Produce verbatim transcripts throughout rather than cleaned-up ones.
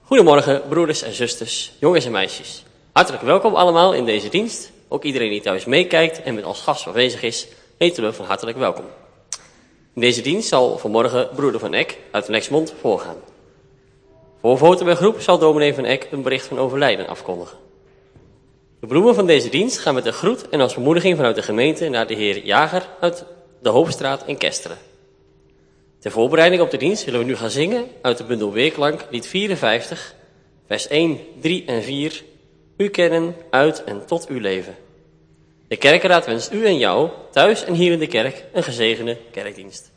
Goedemorgen, broeders en zusters, jongens en meisjes. Hartelijk welkom allemaal in deze dienst. Ook iedereen die thuis meekijkt en met als gast aanwezig is, heten we van hartelijk welkom. In deze dienst zal vanmorgen broeder Van Eck uit Lexmond voorgaan. Voor foto bij groep zal dominee Van Eck een bericht van overlijden afkondigen. De bloemen van deze dienst gaan met een groet en als bemoediging vanuit de gemeente naar de heer Jager uit de Hoofdstraat in Kesteren. Ter voorbereiding op de dienst zullen we nu gaan zingen uit de bundel Weerklank, lied vierenvijftig, vers één, drie en vier. U kennen, uit en tot uw leven. De kerkenraad wenst u en jou, thuis en hier in de kerk, een gezegende kerkdienst.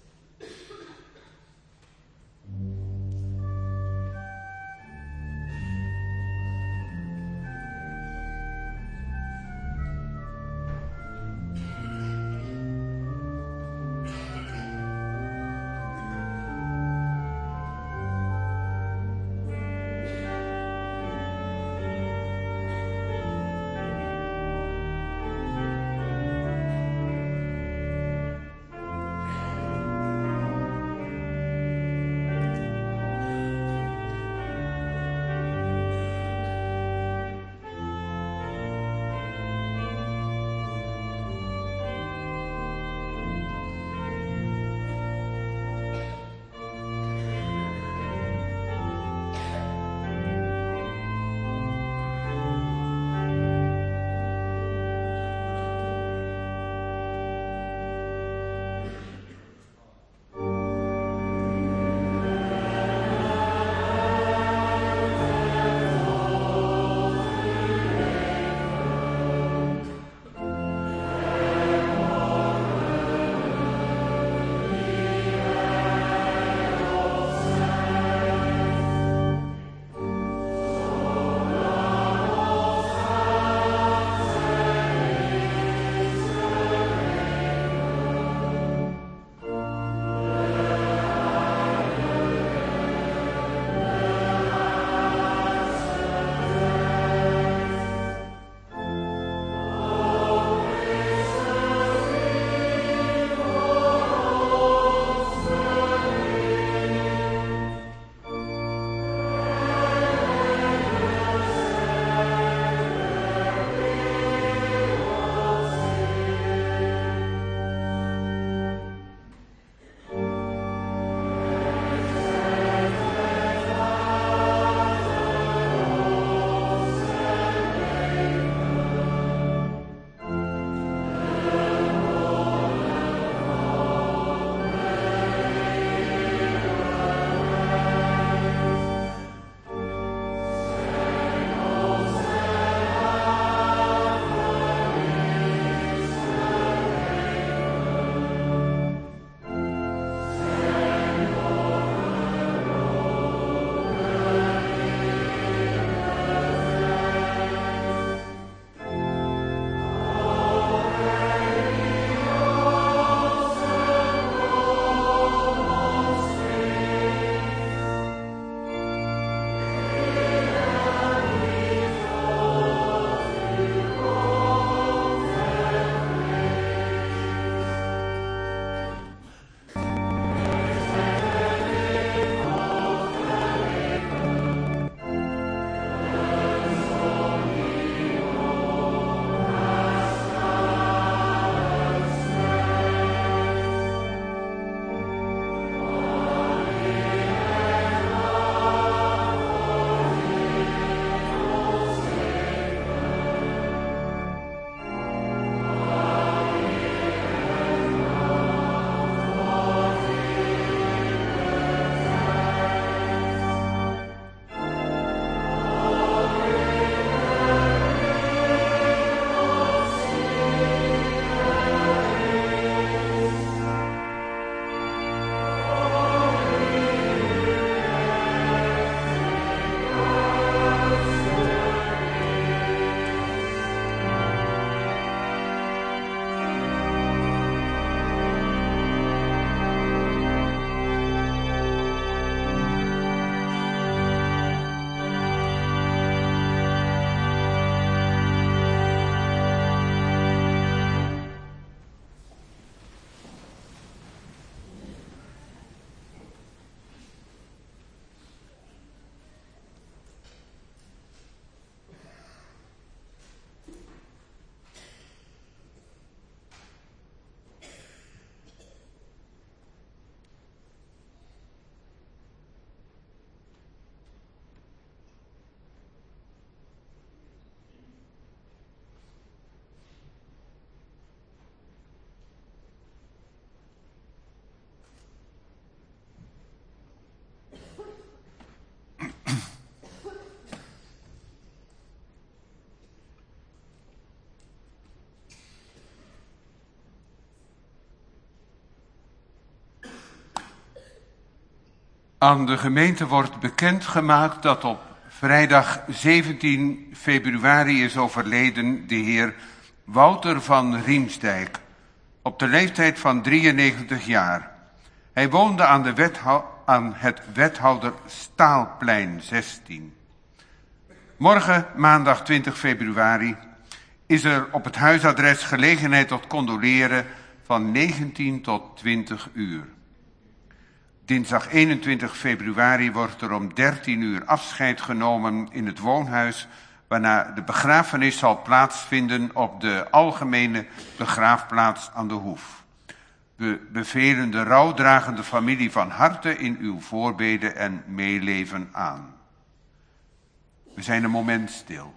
Aan de gemeente wordt bekendgemaakt dat op vrijdag zeventien februari is overleden de heer Wouter van Riemsdijk, op de leeftijd van drieënnegentig jaar. Hij woonde aan, de wethou- aan het Wethouder Staalplein zestien. Morgen, maandag twintig februari, is er op het huisadres gelegenheid tot condoleren van negentien tot twintig uur. Dinsdag eenentwintig februari wordt er om dertien uur afscheid genomen in het woonhuis, waarna de begrafenis zal plaatsvinden op de algemene begraafplaats aan de Hoef. We bevelen de rouwdragende familie van harte in uw voorbeden en meeleven aan. We zijn een moment stil.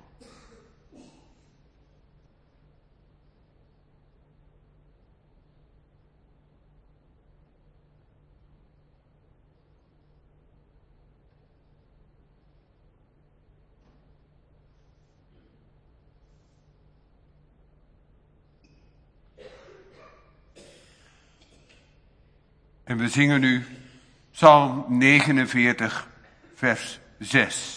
En we zingen nu Psalm negenenveertig, vers zes.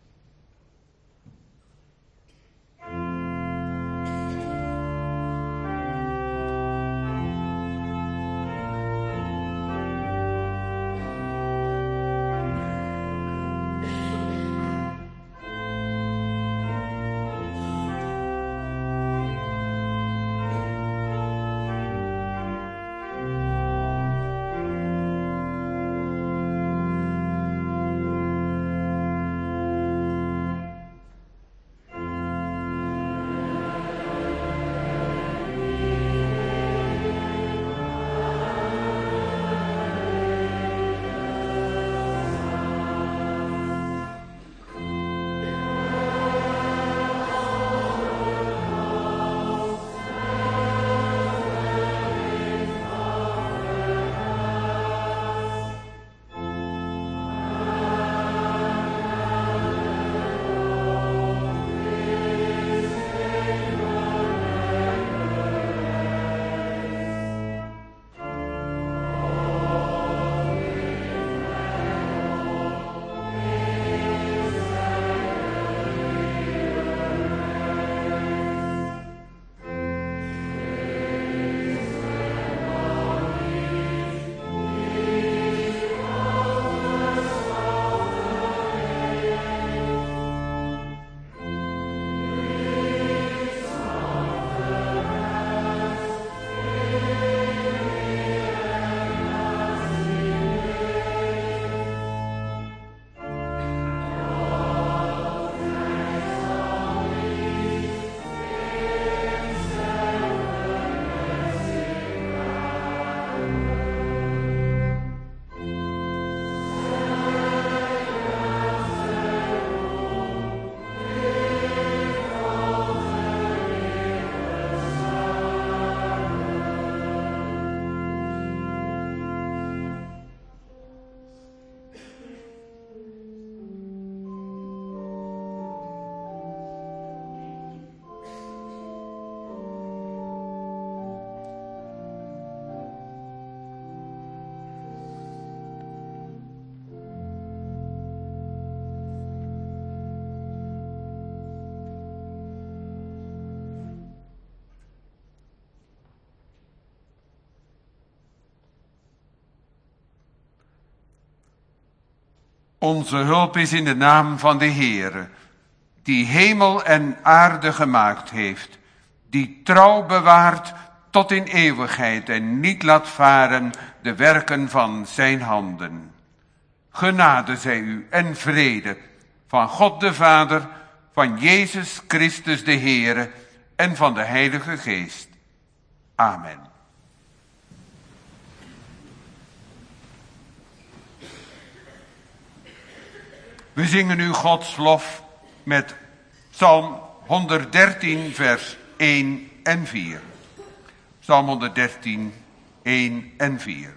Onze hulp is in de naam van de Heere, die hemel en aarde gemaakt heeft, die trouw bewaart tot in eeuwigheid en niet laat varen de werken van zijn handen. Genade zij u en vrede van God de Vader, van Jezus Christus de Heere en van de Heilige Geest. Amen. We zingen nu Gods lof met Psalm honderddertien, vers één en vier. Psalm honderddertien, één en vier.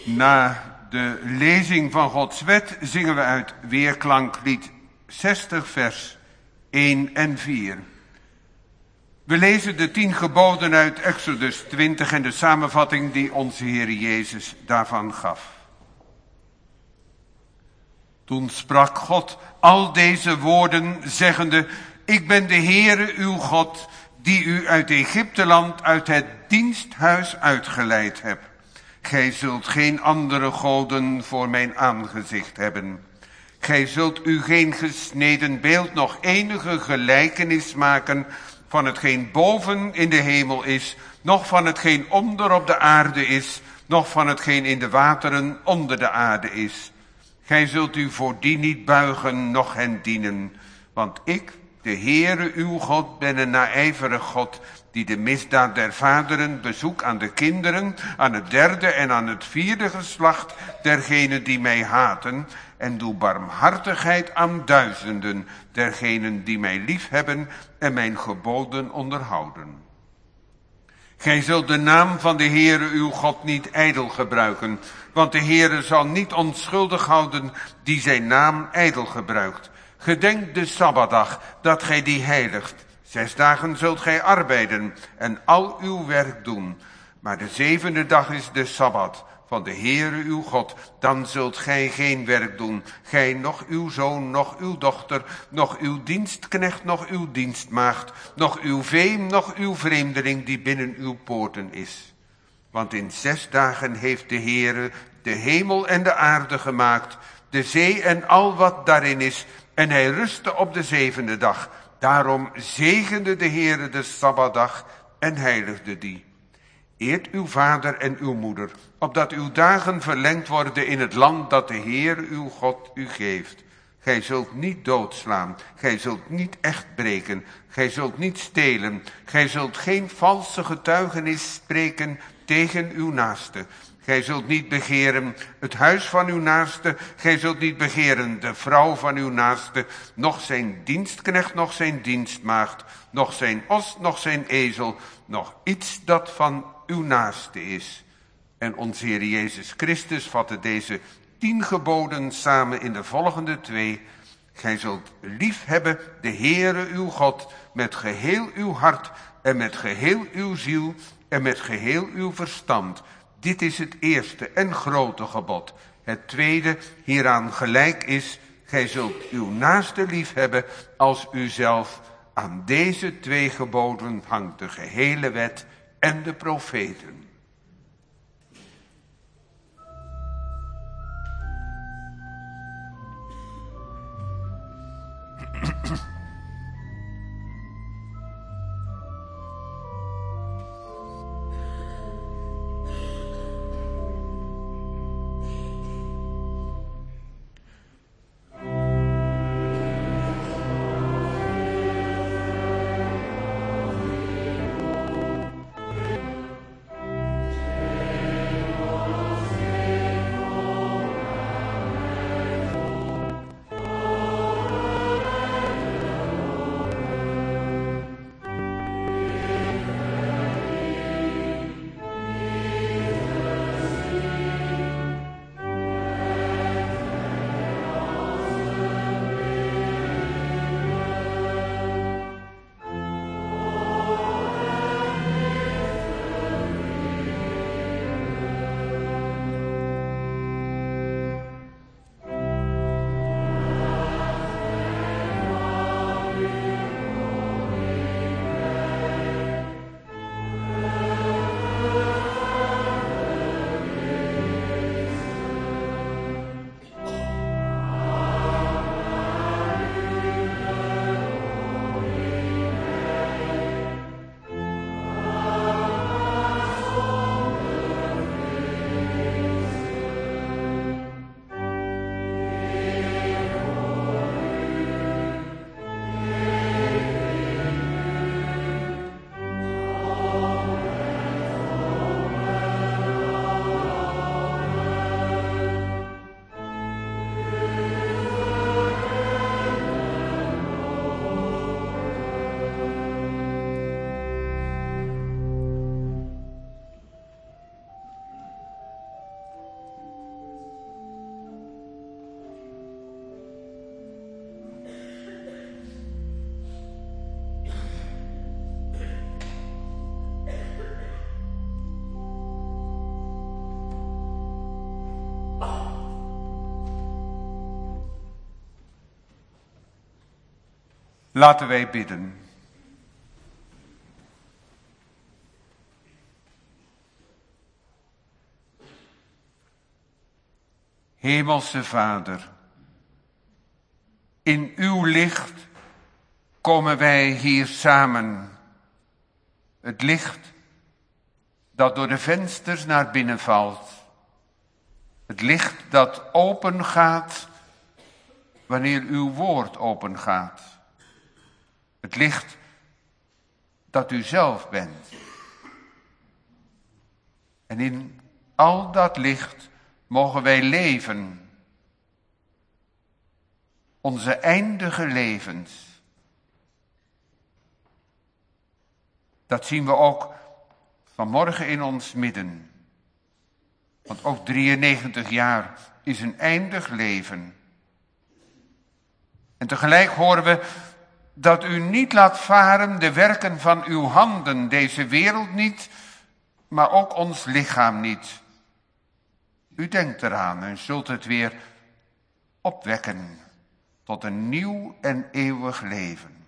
Na de lezing van Gods wet zingen we uit Weerklanklied zestig, vers één en vier. We lezen de tien geboden uit Exodus twintig en de samenvatting die onze Heer Jezus daarvan gaf. Toen sprak God al deze woorden, zeggende: Ik ben de Heere uw God, die u uit Egypteland, uit het diensthuis uitgeleid heb. Gij zult geen andere goden voor mijn aangezicht hebben. Gij zult u geen gesneden beeld, nog enige gelijkenis maken van hetgeen boven in de hemel is, noch van hetgeen onder op de aarde is, noch van hetgeen in de wateren onder de aarde is. Gij zult u voor die niet buigen, noch hen dienen. Want ik, de Heere uw God, ben een naijverig God, die de misdaad der vaderen bezoekt aan de kinderen, aan het derde en aan het vierde geslacht dergenen die mij haten, en doe barmhartigheid aan duizenden dergenen die mij liefhebben en mijn geboden onderhouden. Gij zult de naam van de Heere uw God niet ijdel gebruiken, want de Heere zal niet onschuldig houden die zijn naam ijdel gebruikt. Gedenk de Sabbatdag, dat gij die heiligt. Zes dagen zult gij arbeiden en al uw werk doen. Maar de zevende dag is de Sabbat van de Heere uw God. Dan zult gij geen werk doen. Gij, noch uw zoon, noch uw dochter, noch uw dienstknecht, noch uw dienstmaagd, noch uw vee, noch uw vreemdeling die binnen uw poorten is. Want in zes dagen heeft de Heere de hemel en de aarde gemaakt, de zee en al wat daarin is, en hij rustte op de zevende dag. Daarom zegende de Heere de Sabbatdag en heiligde die. Eert uw vader en uw moeder, opdat uw dagen verlengd worden in het land dat de Heere uw God u geeft. Gij zult niet doodslaan, gij zult niet echt breken, gij zult niet stelen, gij zult geen valse getuigenis spreken tegen uw naaste. Gij zult niet begeren het huis van uw naaste, gij zult niet begeren de vrouw van uw naaste, noch zijn dienstknecht, noch zijn dienstmaagd, noch zijn os, noch zijn ezel, noch iets dat van uw naaste is. En onze Heer Jezus Christus vatte deze tien geboden samen in de volgende twee. Gij zult lief hebben de Heere uw God met geheel uw hart en met geheel uw ziel en met geheel uw verstand. Dit is het eerste en grote gebod. Het tweede hieraan gelijk is: gij zult uw naaste lief hebben als uzelf. Aan deze twee geboden hangt de gehele wet en de profeten. Laten wij bidden. Hemelse Vader, in uw licht komen wij hier samen. Het licht dat door de vensters naar binnen valt. Het licht dat open gaat wanneer uw woord open gaat. Het licht dat u zelf bent. En in al dat licht mogen wij leven. Onze eindige levens. Dat zien we ook vanmorgen in ons midden. Want ook drieënnegentig jaar is een eindig leven. En tegelijk horen we dat u niet laat varen de werken van uw handen, deze wereld niet, maar ook ons lichaam niet. U denkt eraan en zult het weer opwekken tot een nieuw en eeuwig leven.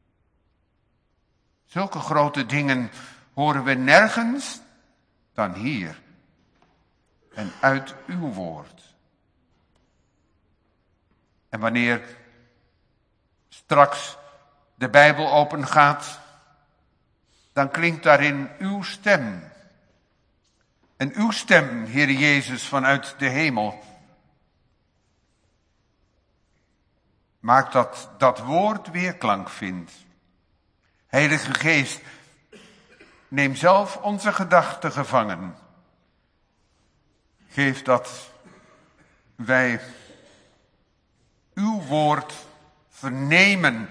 Zulke grote dingen horen we nergens dan hier en uit uw woord. En wanneer straks de Bijbel opengaat, dan klinkt daarin uw stem. En uw stem, Heer Jezus, vanuit de hemel. Maakt dat dat woord weerklank vindt. Heilige Geest, neem zelf onze gedachten gevangen. Geef dat wij uw woord vernemen.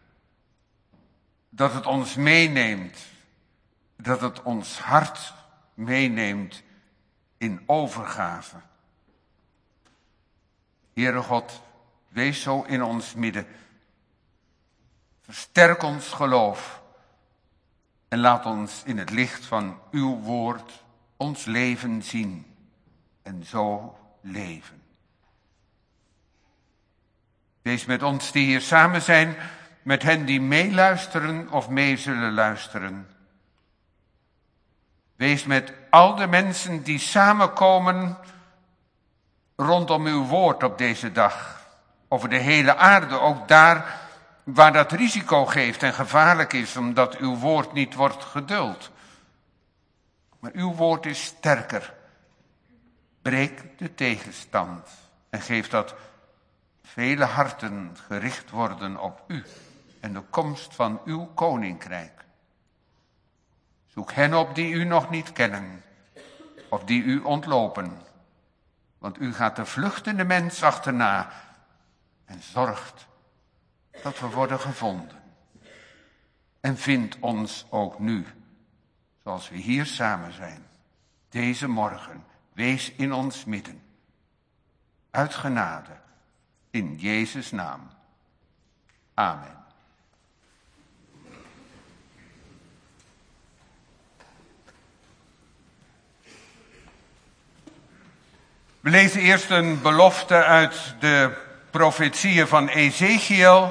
Dat het ons meeneemt. Dat het ons hart meeneemt in overgave. Heere God, wees zo in ons midden. Versterk ons geloof. En laat ons in het licht van uw woord ons leven zien. En zo leven. Wees met ons die hier samen zijn, met hen die meeluisteren of mee zullen luisteren. Wees met al de mensen die samenkomen rondom uw woord op deze dag. Over de hele aarde, ook daar waar dat risico geeft en gevaarlijk is, omdat uw woord niet wordt geduld. Maar uw woord is sterker. Breek de tegenstand en geef dat vele harten gericht worden op u en de komst van uw koninkrijk. Zoek hen op die u nog niet kennen, of die u ontlopen. Want u gaat de vluchtende mens achterna en zorgt dat we worden gevonden. En vind ons ook nu, zoals we hier samen zijn, deze morgen, wees in ons midden. Uit genade, in Jezus' naam. Amen. We lezen eerst een belofte uit de profetieën van Ezechiel.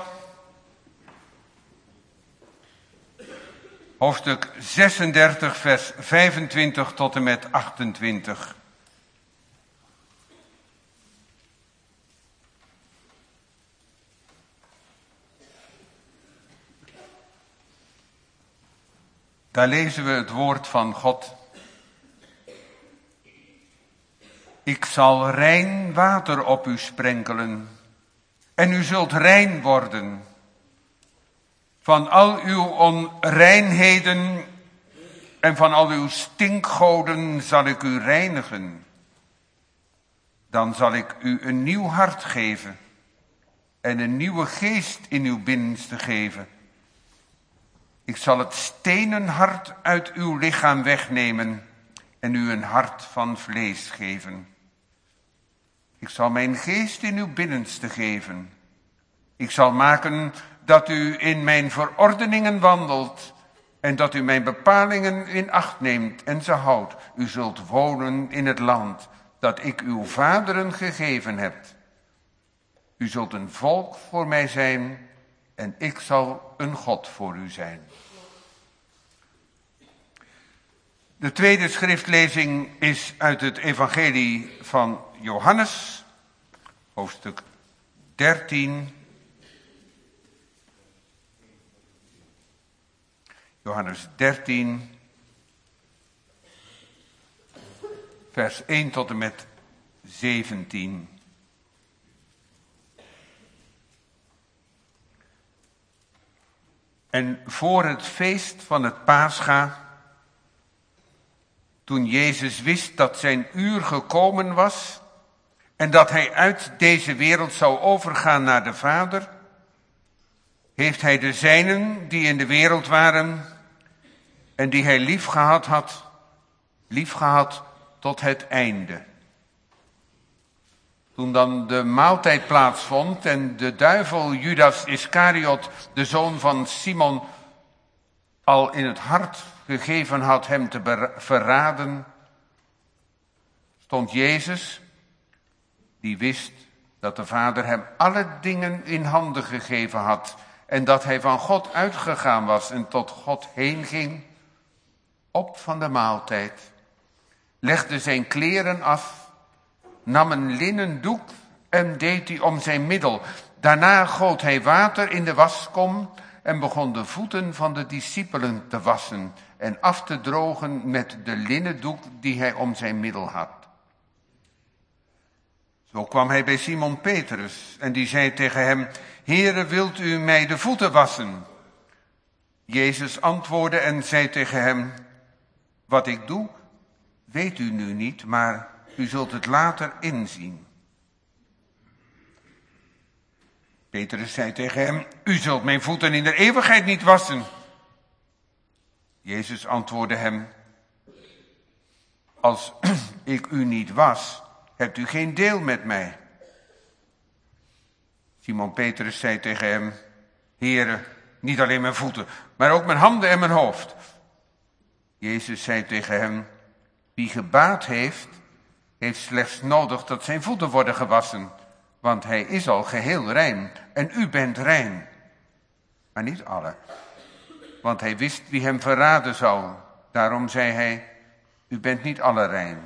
Hoofdstuk zesendertig, vers vijfentwintig tot en met achtentwintig. Daar lezen we het woord van God. Ik zal rein water op u sprenkelen en u zult rein worden. Van al uw onreinheden en van al uw stinkgoden zal ik u reinigen. Dan zal ik u een nieuw hart geven en een nieuwe geest in uw binnenste geven. Ik zal het stenen hart uit uw lichaam wegnemen en u een hart van vlees geven. Ik zal mijn geest in uw binnenste geven. Ik zal maken dat u in mijn verordeningen wandelt en dat u mijn bepalingen in acht neemt en ze houdt. U zult wonen in het land dat ik uw vaderen gegeven heb. U zult een volk voor mij zijn en ik zal een God voor u zijn. De tweede schriftlezing is uit het evangelie van Johannes, hoofdstuk dertien. Johannes dertien, vers één tot en met zeventien. En voor het feest van het Pascha, toen Jezus wist dat zijn uur gekomen was en dat hij uit deze wereld zou overgaan naar de Vader, heeft hij de zijnen die in de wereld waren en die hij liefgehad had, liefgehad tot het einde. Toen dan de maaltijd plaatsvond en de duivel Judas Iscariot, de zoon van Simon, al in het hart gegeven had hem te verraden, stond Jezus, die wist dat de Vader hem alle dingen in handen gegeven had en dat hij van God uitgegaan was en tot God heen ging, op van de maaltijd, legde zijn kleren af, nam een linnen doek en deed die om zijn middel. Daarna goot hij water in de waskom en begon de voeten van de discipelen te wassen en af te drogen met de linnen doek die hij om zijn middel had. Zo kwam hij bij Simon Petrus en die zei tegen hem: Heere, wilt u mij de voeten wassen? Jezus antwoordde en zei tegen hem: Wat ik doe, weet u nu niet, maar u zult het later inzien. Petrus zei tegen hem: U zult mijn voeten in de eeuwigheid niet wassen. Jezus antwoordde hem: Als ik u niet was, hebt u geen deel met mij. Simon Petrus zei tegen hem: Heere, niet alleen mijn voeten, maar ook mijn handen en mijn hoofd. Jezus zei tegen hem: Wie gebaat heeft, heeft slechts nodig dat zijn voeten worden gewassen, want hij is al geheel rein en u bent rein. Maar niet alle, want hij wist wie hem verraden zou. Daarom zei hij: U bent niet alle rein.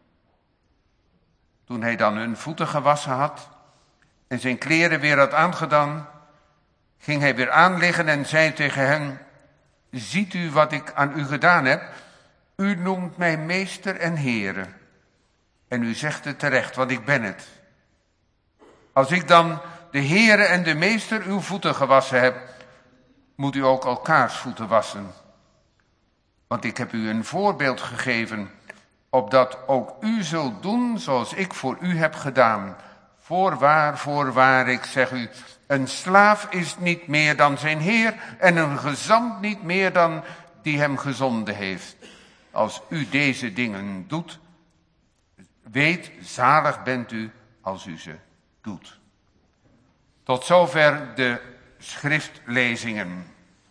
Toen hij dan hun voeten gewassen had en zijn kleren weer had aangedaan, ging hij weer aanliggen en zei tegen hen: Ziet u wat ik aan u gedaan heb? U noemt mij meester en Heere. En u zegt het terecht, want ik ben het. Als ik dan de Heere en de meester uw voeten gewassen heb, moet u ook elkaars voeten wassen. Want ik heb u een voorbeeld gegeven, opdat ook u zult doen zoals ik voor u heb gedaan. Voorwaar, voorwaar, ik zeg u, een slaaf is niet meer dan zijn heer en een gezant niet meer dan die hem gezonden heeft. Als u deze dingen doet, weet, zalig bent u als u ze doet. Tot zover de schriftlezingen.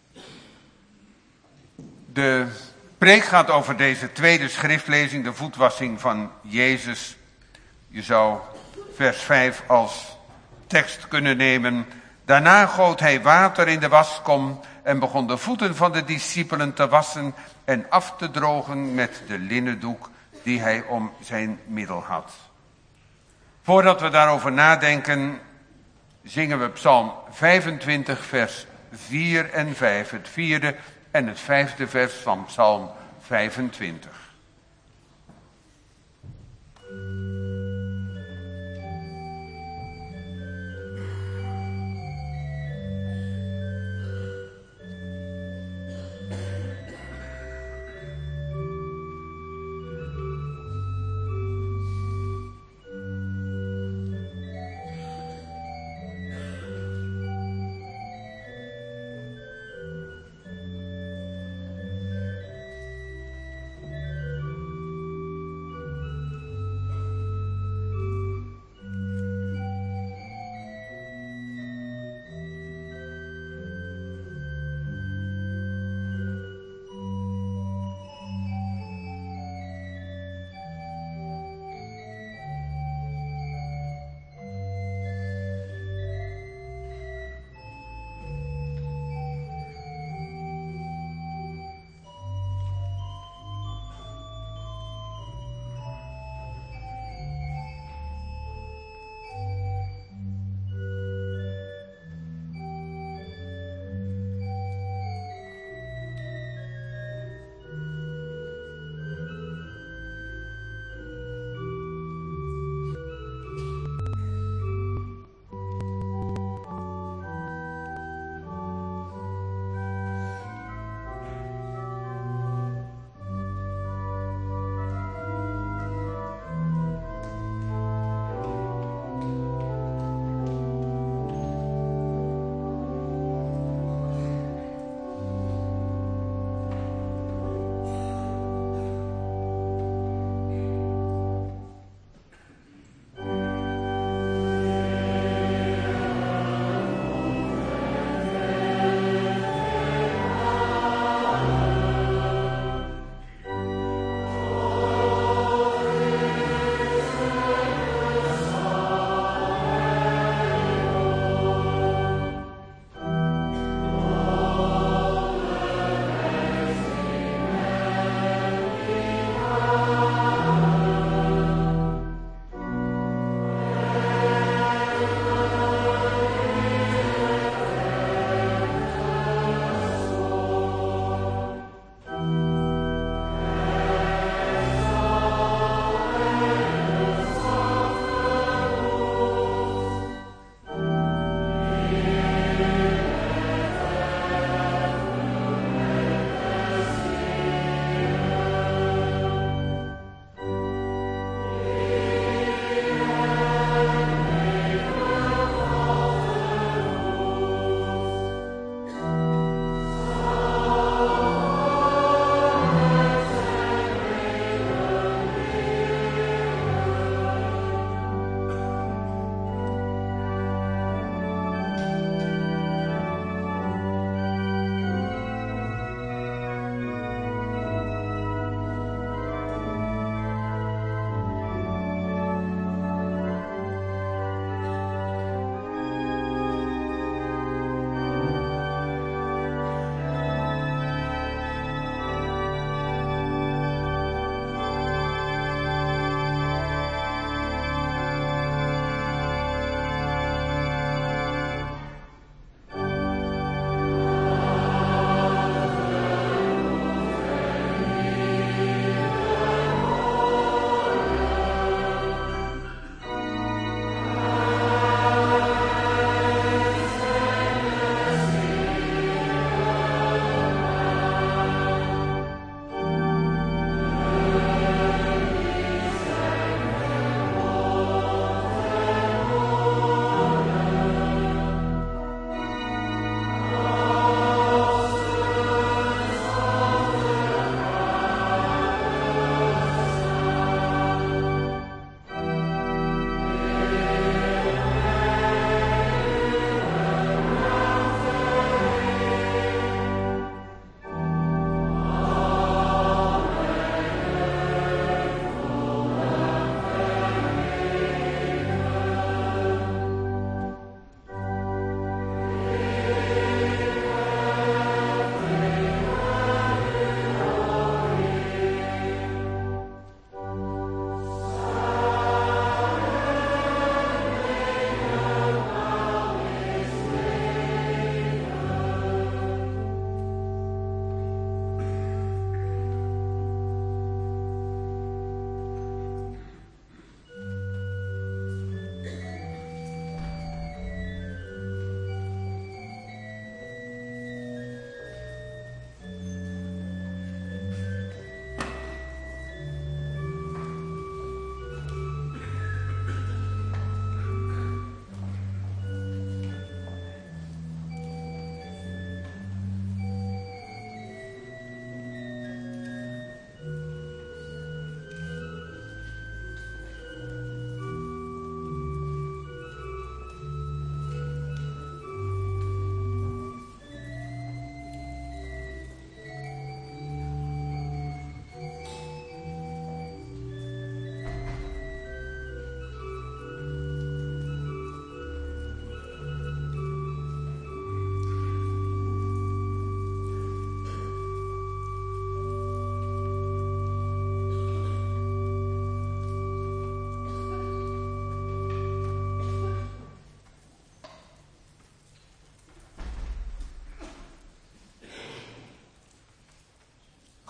De preek gaat over deze tweede schriftlezing, de voetwassing van Jezus. Je zou vers vijf als tekst kunnen nemen. Daarna goot hij water in de waskom en begon de voeten van de discipelen te wassen en af te drogen met de linnen doek die hij om zijn middel had. Voordat we daarover nadenken, zingen we Psalm vijfentwintig, vers vier en vijf. Het vierde en het vijfde vers van Psalm vijfentwintig.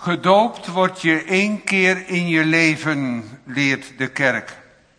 Gedoopt word je één keer in je leven, leert de kerk.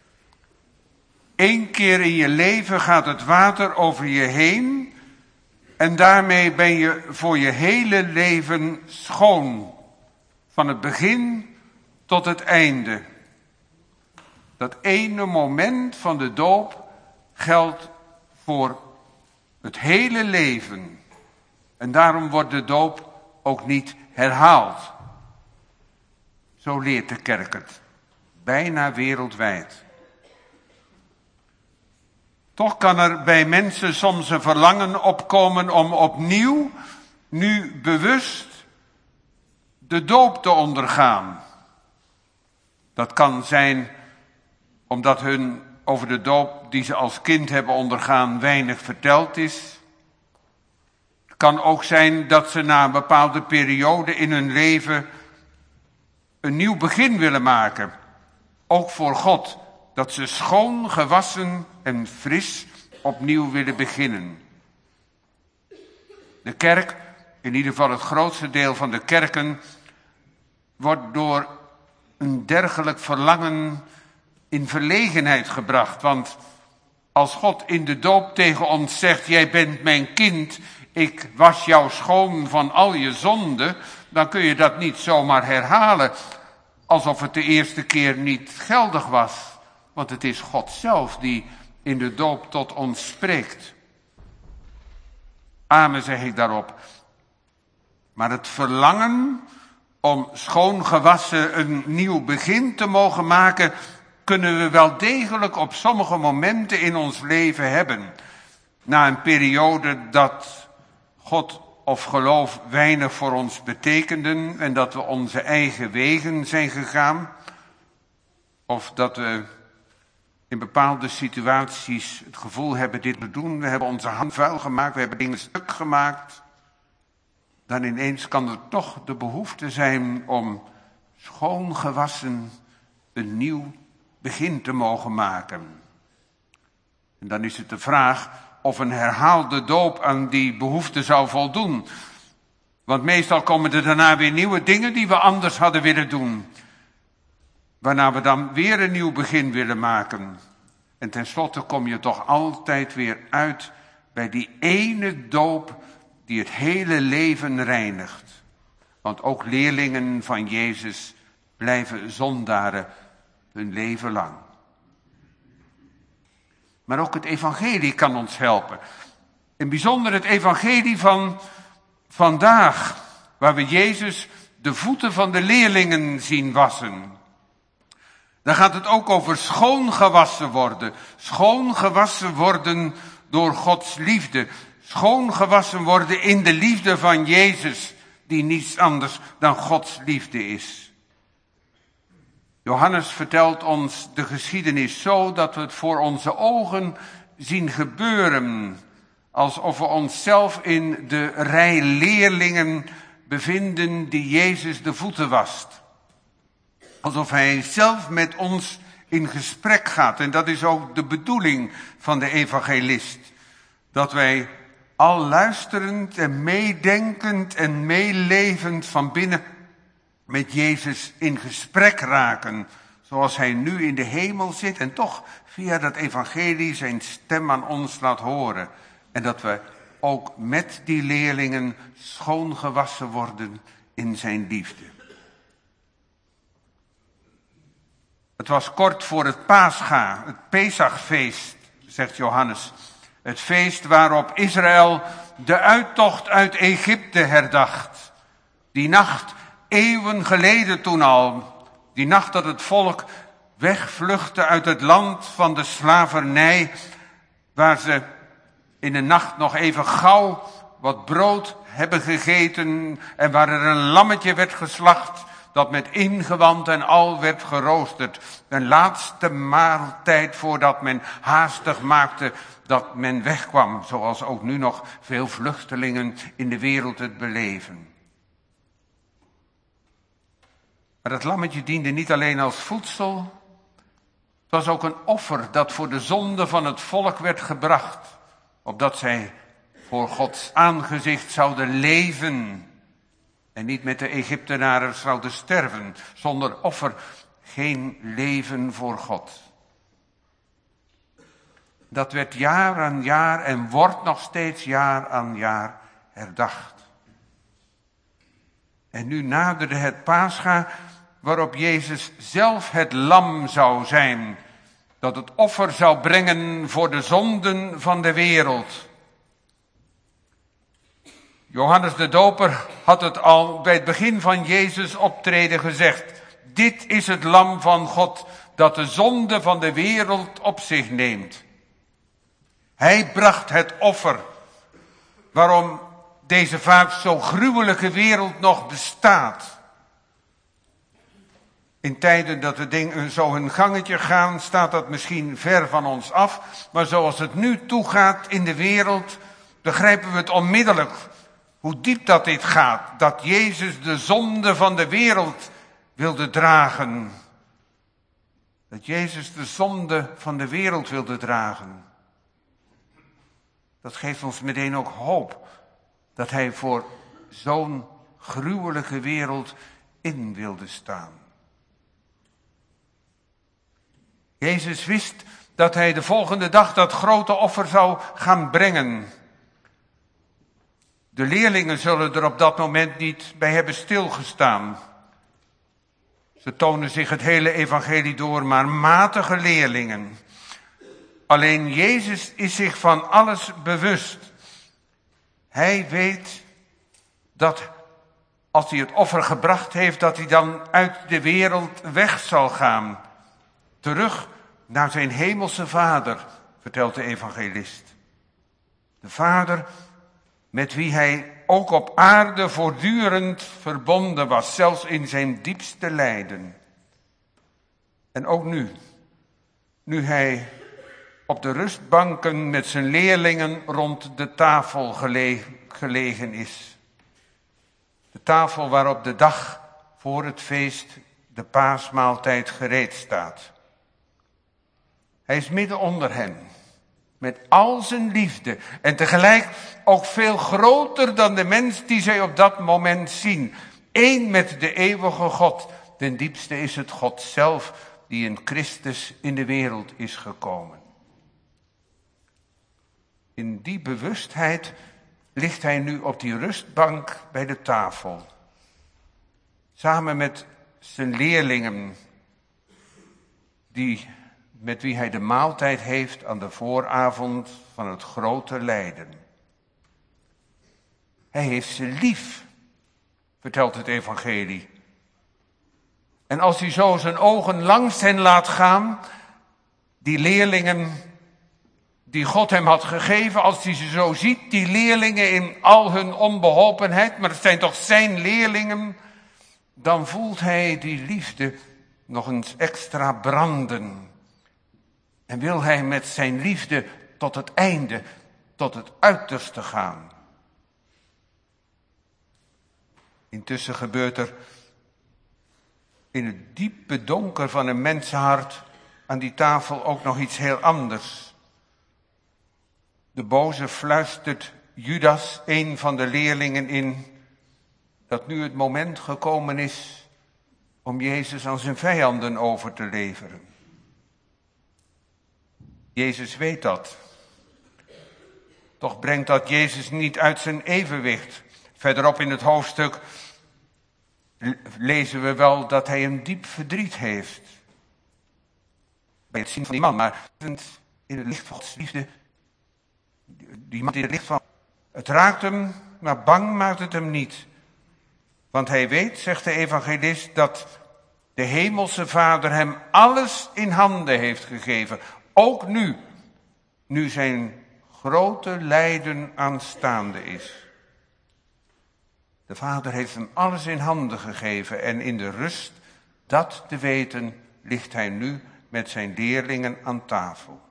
Eén keer in je leven gaat het water over je heen en daarmee ben je voor je hele leven schoon. Van het begin tot het einde. Dat ene moment van de doop geldt voor het hele leven. En daarom wordt de doop ook niet herhaald. Zo leert de kerk het. Bijna wereldwijd. Toch kan er bij mensen soms een verlangen opkomen om opnieuw, nu bewust, de doop te ondergaan. Dat kan zijn omdat hun over de doop die ze als kind hebben ondergaan weinig verteld is. Het kan ook zijn dat ze na een bepaalde periode in hun leven een nieuw begin willen maken. Ook voor God. Dat ze schoon, gewassen en fris opnieuw willen beginnen. De kerk, in ieder geval het grootste deel van de kerken, wordt door een dergelijk verlangen in verlegenheid gebracht. Want als God in de doop tegen ons zegt, jij bent mijn kind, ik was jou schoon van al je zonden, dan kun je dat niet zomaar herhalen, alsof het de eerste keer niet geldig was. Want het is God zelf die in de doop tot ons spreekt. Amen, zeg ik daarop. Maar het verlangen om schoon gewassen een nieuw begin te mogen maken, kunnen we wel degelijk op sommige momenten in ons leven hebben. Na een periode dat God of geloof weinig voor ons betekenden en dat we onze eigen wegen zijn gegaan. Of dat we in bepaalde situaties het gevoel hebben dit te doen. We hebben onze hand vuil gemaakt, we hebben dingen stuk gemaakt. Dan ineens kan er toch de behoefte zijn om schoon gewassen een nieuw begin te mogen maken. En dan is het de vraag of een herhaalde doop aan die behoefte zou voldoen. Want meestal komen er daarna weer nieuwe dingen die we anders hadden willen doen. Waarna we dan weer een nieuw begin willen maken. En tenslotte kom je toch altijd weer uit bij die ene doop die het hele leven reinigt. Want ook leerlingen van Jezus blijven zondaren hun leven lang. Maar ook het evangelie kan ons helpen. In bijzonder het evangelie van vandaag, waar we Jezus de voeten van de leerlingen zien wassen. Dan gaat het ook over schoongewassen worden. Schoongewassen worden door Gods liefde. Schoongewassen worden in de liefde van Jezus, die niets anders dan Gods liefde is. Johannes vertelt ons de geschiedenis zo dat we het voor onze ogen zien gebeuren. Alsof we onszelf in de rij leerlingen bevinden die Jezus de voeten wast. Alsof hij zelf met ons in gesprek gaat. En dat is ook de bedoeling van de evangelist. Dat wij al luisterend en meedenkend en meelevend van binnen met Jezus in gesprek raken. Zoals hij nu in de hemel zit en toch via dat evangelie zijn stem aan ons laat horen. En dat we ook met die leerlingen schoongewassen worden in zijn liefde. Het was kort voor het Pascha, het Pesachfeest, zegt Johannes. Het feest waarop Israël de uittocht uit Egypte herdacht. Die nacht, eeuwen geleden toen al. Die nacht dat het volk wegvluchtte uit het land van de slavernij. Waar ze in de nacht nog even gauw wat brood hebben gegeten. En waar er een lammetje werd geslacht. Dat met ingewand en al werd geroosterd. Een laatste maaltijd voordat men haastig maakte dat men wegkwam. Zoals ook nu nog veel vluchtelingen in de wereld het beleven. Maar dat lammetje diende niet alleen als voedsel. Het was ook een offer dat voor de zonde van het volk werd gebracht. Opdat zij voor Gods aangezicht zouden leven. En niet met de Egyptenaren zouden sterven. Zonder offer geen leven voor God. Dat werd jaar aan jaar en wordt nog steeds jaar aan jaar herdacht. En nu naderde het Pascha, waarop Jezus zelf het lam zou zijn, dat het offer zou brengen voor de zonden van de wereld. Johannes de Doper had het al bij het begin van Jezus' optreden gezegd. Dit is het lam van God, dat de zonde van de wereld op zich neemt. Hij bracht het offer, waarom deze vaak zo gruwelijke wereld nog bestaat. In tijden dat de dingen zo hun gangetje gaan, staat dat misschien ver van ons af. Maar zoals het nu toegaat in de wereld, begrijpen we het onmiddellijk. Hoe diep dat dit gaat. Dat Jezus de zonde van de wereld wilde dragen. Dat Jezus de zonde van de wereld wilde dragen. Dat geeft ons meteen ook hoop. Dat hij voor zo'n gruwelijke wereld in wilde staan. Jezus wist dat hij de volgende dag dat grote offer zou gaan brengen. De leerlingen zullen er op dat moment niet bij hebben stilgestaan. Ze tonen zich het hele evangelie door, maar matige leerlingen. Alleen Jezus is zich van alles bewust. Hij weet dat als hij het offer gebracht heeft, dat hij dan uit de wereld weg zal gaan. Terug naar zijn hemelse Vader, vertelt de evangelist. De Vader met wie hij ook op aarde voortdurend verbonden was, zelfs in zijn diepste lijden. En ook nu, nu hij op de rustbanken met zijn leerlingen rond de tafel gelegen is. De tafel waarop de dag voor het feest, de paasmaaltijd, gereed staat. Hij is midden onder hen, met al zijn liefde en tegelijk ook veel groter dan de mens die zij op dat moment zien. Eén met de eeuwige God, ten diepste is het God zelf die in Christus in de wereld is gekomen. In die bewustheid ligt hij nu op die rustbank bij de tafel. Samen met zijn leerlingen, die, met wie hij de maaltijd heeft aan de vooravond van het grote lijden. Hij heeft ze lief, vertelt het evangelie. En als hij zo zijn ogen langs hen laat gaan, die leerlingen die God hem had gegeven, als hij ze zo ziet, die leerlingen in al hun onbeholpenheid, maar het zijn toch zijn leerlingen, dan voelt hij die liefde nog eens extra branden. En wil hij met zijn liefde tot het einde, tot het uiterste gaan. Intussen gebeurt er in het diepe donker van een mensenhart aan die tafel ook nog iets heel anders. De boze fluistert Judas, een van de leerlingen, in dat nu het moment gekomen is om Jezus aan zijn vijanden over te leveren. Jezus weet dat. Toch brengt dat Jezus niet uit zijn evenwicht. Verderop in het hoofdstuk lezen we wel dat hij een diep verdriet heeft. Bij het zien van die man, maar in het licht van Gods liefde, die man in het licht van, het raakt hem, maar bang maakt het hem niet. Want hij weet, zegt de evangelist, dat de hemelse Vader hem alles in handen heeft gegeven. Ook nu, nu zijn grote lijden aanstaande is. De Vader heeft hem alles in handen gegeven en in de rust, dat te weten, ligt hij nu met zijn leerlingen aan tafel.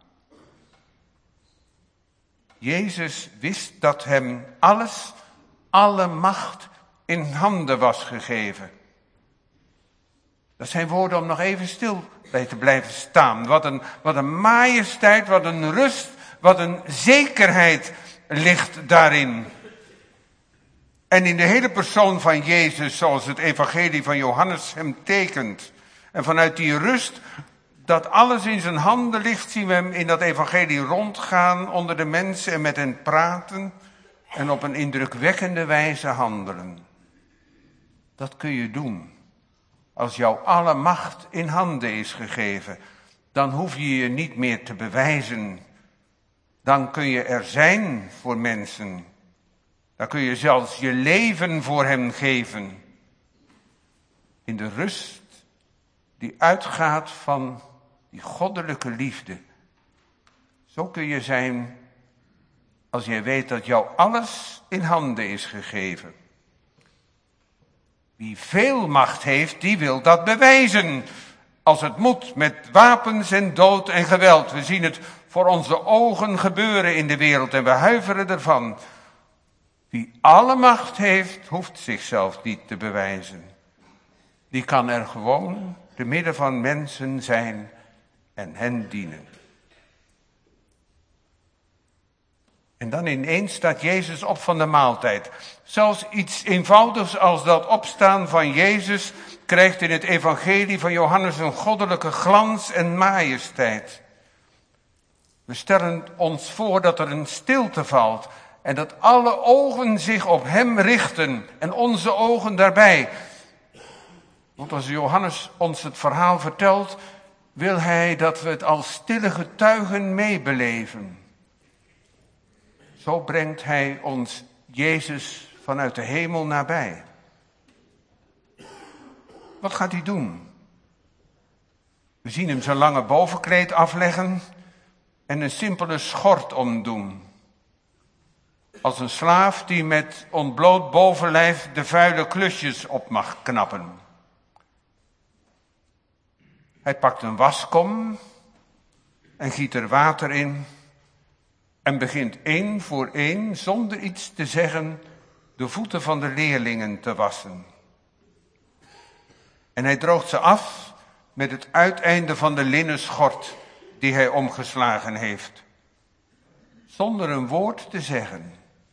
Jezus wist dat hem alles, alle macht in handen was gegeven. Dat zijn woorden om nog even stil bij te blijven staan. Wat een, wat een majesteit, wat een rust, wat een zekerheid ligt daarin. En in de hele persoon van Jezus, zoals het evangelie van Johannes hem tekent. En vanuit die rust dat alles in zijn handen ligt, zien we hem in dat evangelie rondgaan onder de mensen en met hen praten en op een indrukwekkende wijze handelen. Dat kun je doen als jou alle macht in handen is gegeven. Dan hoef je je niet meer te bewijzen. Dan kun je er zijn voor mensen. Dan kun je zelfs je leven voor hen geven. In de rust die uitgaat van die goddelijke liefde. Zo kun je zijn als jij weet dat jou alles in handen is gegeven. Wie veel macht heeft, die wil dat bewijzen. Als het moet, met wapens en dood en geweld. We zien het voor onze ogen gebeuren in de wereld en we huiveren ervan. Wie alle macht heeft, hoeft zichzelf niet te bewijzen. Die kan er gewoon te midden van mensen zijn en hen dienen. En dan ineens staat Jezus op van de maaltijd. Zelfs iets eenvoudigs als dat opstaan van Jezus krijgt in het evangelie van Johannes een goddelijke glans en majesteit. We stellen ons voor dat er een stilte valt en dat alle ogen zich op hem richten en onze ogen daarbij. Want als Johannes ons het verhaal vertelt, wil hij dat we het als stille getuigen meebeleven. Zo brengt hij ons Jezus vanuit de hemel nabij. Wat gaat hij doen? We zien hem zijn lange bovenkleed afleggen en een simpele schort omdoen. Als een slaaf die met ontbloot bovenlijf de vuile klusjes op mag knappen. Hij pakt een waskom en giet er water in en begint één voor één, zonder iets te zeggen, de voeten van de leerlingen te wassen. En hij droogt ze af met het uiteinde van de linnen schort die hij omgeslagen heeft. Zonder een woord te zeggen.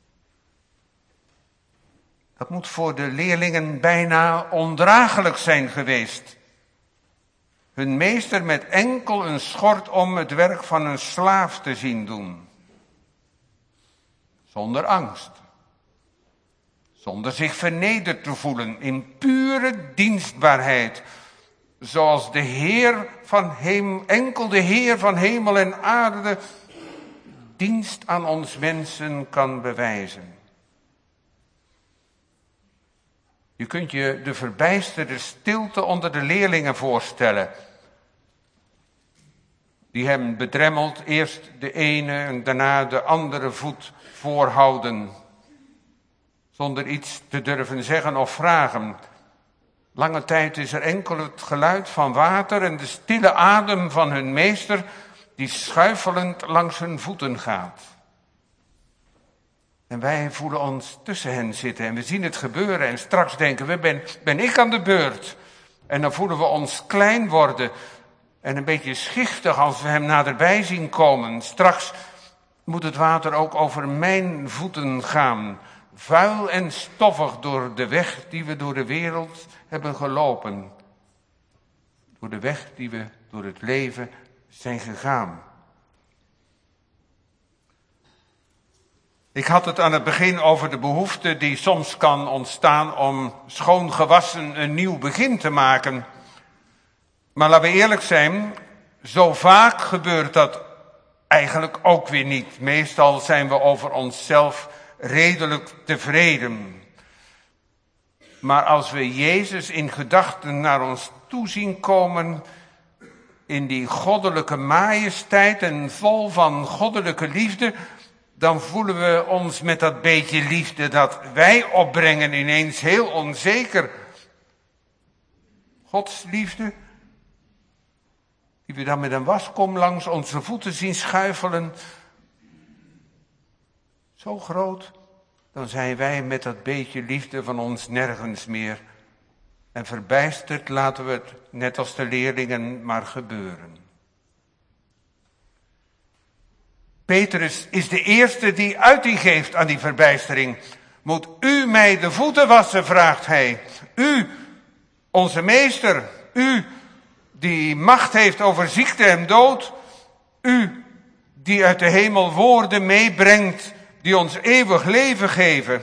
Dat moet voor de leerlingen bijna ondraaglijk zijn geweest. Hun meester met enkel een schort om het werk van een slaaf te zien doen. Zonder angst. Zonder zich vernederd te voelen in pure dienstbaarheid. Zoals de Heer van hemel, enkel de Heer van hemel en aarde dienst aan ons mensen kan bewijzen. Je kunt je de verbijsterde stilte onder de leerlingen voorstellen. Die hem bedremmeld eerst de ene en daarna de andere voet voorhouden. Zonder iets te durven zeggen of vragen. Lange tijd is er enkel het geluid van water en de stille adem van hun meester die schuifelend langs hun voeten gaat. En wij voelen ons tussen hen zitten en we zien het gebeuren en straks denken we, ben, ben ik aan de beurt? En dan voelen we ons klein worden en een beetje schichtig als we hem naderbij zien komen. Straks moet het water ook over mijn voeten gaan. Vuil en stoffig door de weg die we door de wereld hebben gelopen. Door de weg die we door het leven zijn gegaan. Ik had het aan het begin over de behoefte die soms kan ontstaan om schoon gewassen een nieuw begin te maken. Maar laten we eerlijk zijn, zo vaak gebeurt dat eigenlijk ook weer niet. Meestal zijn we over onszelf redelijk tevreden. Maar als we Jezus in gedachten naar ons toe zien komen, in die goddelijke majesteit en vol van goddelijke liefde, dan voelen we ons met dat beetje liefde dat wij opbrengen ineens heel onzeker. Gods liefde, die we dan met een waskom langs onze voeten zien schuifelen, zo groot, dan zijn wij met dat beetje liefde van ons nergens meer. En verbijsterd laten we het, net als de leerlingen, maar gebeuren. Petrus is de eerste die uiting geeft aan die verbijstering. Moet u mij de voeten wassen, vraagt hij. U, onze meester, u die macht heeft over ziekte en dood. U die uit de hemel woorden meebrengt die ons eeuwig leven geven.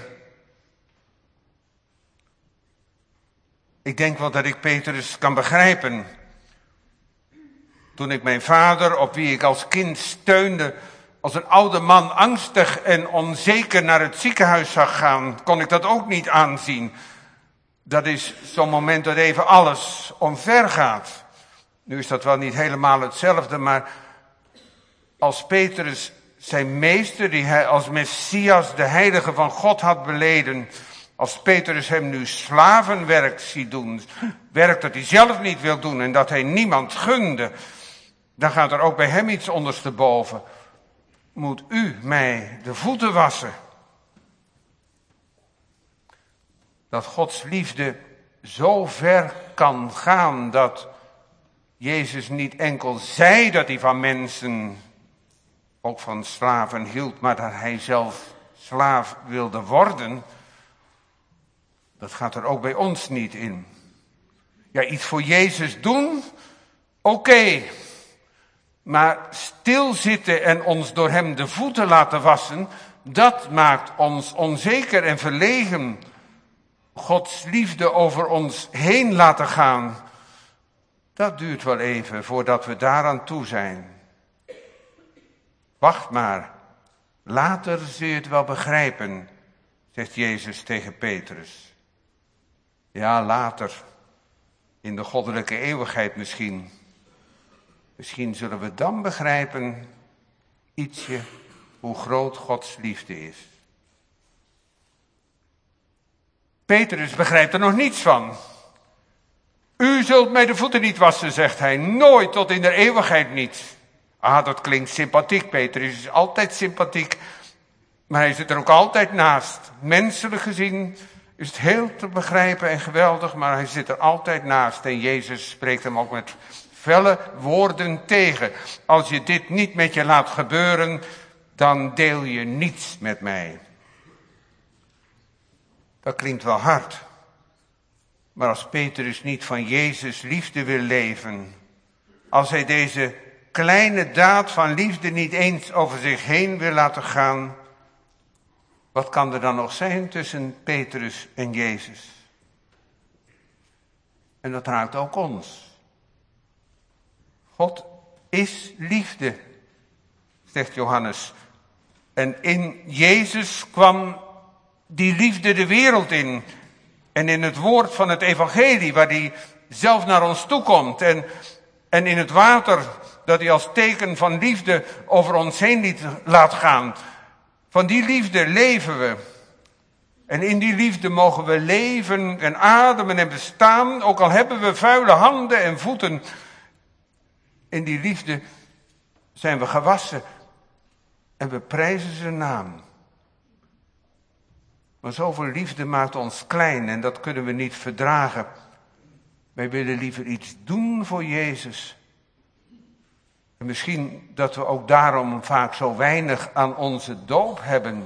Ik denk wel dat ik Petrus kan begrijpen. Toen ik mijn vader, op wie ik als kind steunde, als een oude man angstig en onzeker naar het ziekenhuis zag gaan, kon ik dat ook niet aanzien. Dat is zo'n moment dat even alles omver gaat. Nu is dat wel niet helemaal hetzelfde, maar als Petrus zijn meester, die hij als Messias, de heilige van God had beleden, als Petrus hem nu slavenwerk ziet doen, werk dat hij zelf niet wil doen en dat hij niemand gunde, dan gaat er ook bij hem iets ondersteboven. Moet u mij de voeten wassen? Dat Gods liefde zo ver kan gaan dat Jezus niet enkel zei dat hij van mensen, ook van slaven hield, maar dat hij zelf slaaf wilde worden. Dat gaat er ook bij ons niet in. Ja, iets voor Jezus doen, oké. Okay. Maar stilzitten en ons door hem de voeten laten wassen, dat maakt ons onzeker en verlegen. Gods liefde over ons heen laten gaan, dat duurt wel even voordat we daaraan toe zijn. Wacht maar, later zul je het wel begrijpen, zegt Jezus tegen Petrus. Ja, later, in de goddelijke eeuwigheid misschien. Misschien zullen we dan begrijpen, ietsje, hoe groot Gods liefde is. Petrus begrijpt er nog niets van. U zult mij de voeten niet wassen, zegt hij. Nooit, tot in de eeuwigheid niet. Ah, dat klinkt sympathiek. Petrus is altijd sympathiek. Maar hij zit er ook altijd naast. Menselijk gezien is het heel te begrijpen en geweldig, maar hij zit er altijd naast. En Jezus spreekt hem ook met felle woorden tegen. Als je dit niet met je laat gebeuren, dan deel je niets met mij. Dat klinkt wel hard. Maar als Petrus niet van Jezus liefde wil leven, als hij deze kleine daad van liefde niet eens over zich heen wil laten gaan, wat kan er dan nog zijn tussen Petrus en Jezus? En dat raakt ook ons. God is liefde, zegt Johannes. En in Jezus kwam die liefde de wereld in. En in het woord van het evangelie, waar die zelf naar ons toe komt. En, en in het water, dat hij als teken van liefde over ons heen liet, laat gaan. Van die liefde leven we. En in die liefde mogen we leven en ademen en bestaan, ook al hebben we vuile handen en voeten. In die liefde zijn we gewassen en we prijzen zijn naam. Maar zoveel liefde maakt ons klein en dat kunnen we niet verdragen. Wij willen liever iets doen voor Jezus. En misschien dat we ook daarom vaak zo weinig aan onze doop hebben.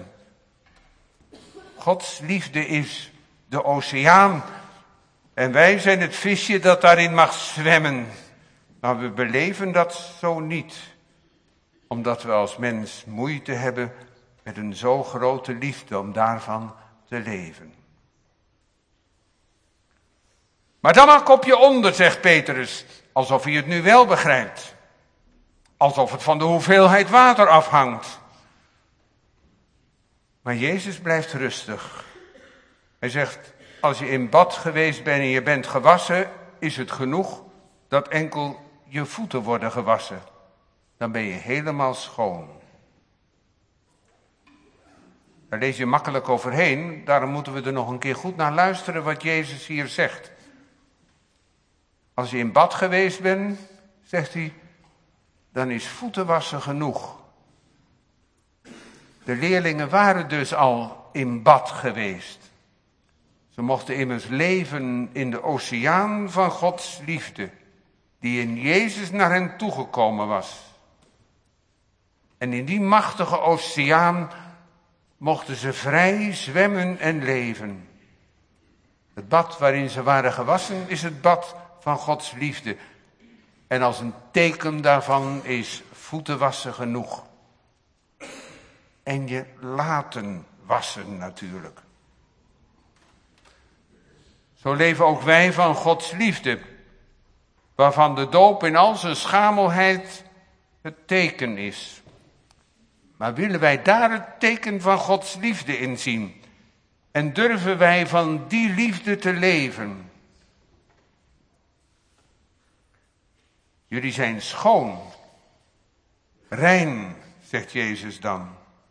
Gods liefde is de oceaan. En wij zijn het visje dat daarin mag zwemmen. Maar we beleven dat zo niet. Omdat we als mens moeite hebben met een zo grote liefde om daarvan te leven. Maar dan maar kopje onder, zegt Petrus. Alsof hij het nu wel begrijpt. Alsof het van de hoeveelheid water afhangt. Maar Jezus blijft rustig. Hij zegt, als je in bad geweest bent en je bent gewassen, is het genoeg dat enkel je voeten worden gewassen. Dan ben je helemaal schoon. Daar lees je makkelijk overheen, daarom moeten we er nog een keer goed naar luisteren wat Jezus hier zegt. Als je in bad geweest bent, zegt hij, dan is voeten wassen genoeg. De leerlingen waren dus al in bad geweest. Ze mochten immers leven in de oceaan van Gods liefde, die in Jezus naar hen toegekomen was. En in die machtige oceaan mochten ze vrij zwemmen en leven. Het bad waarin ze waren gewassen is het bad van Gods liefde. En als een teken daarvan is voeten wassen genoeg. En je laten wassen natuurlijk. Zo leven ook wij van Gods liefde, waarvan de doop in al zijn schamelheid het teken is. Maar willen wij daar het teken van Gods liefde in zien? En durven wij van die liefde te leven? Jullie zijn schoon, rein, zegt Jezus dan.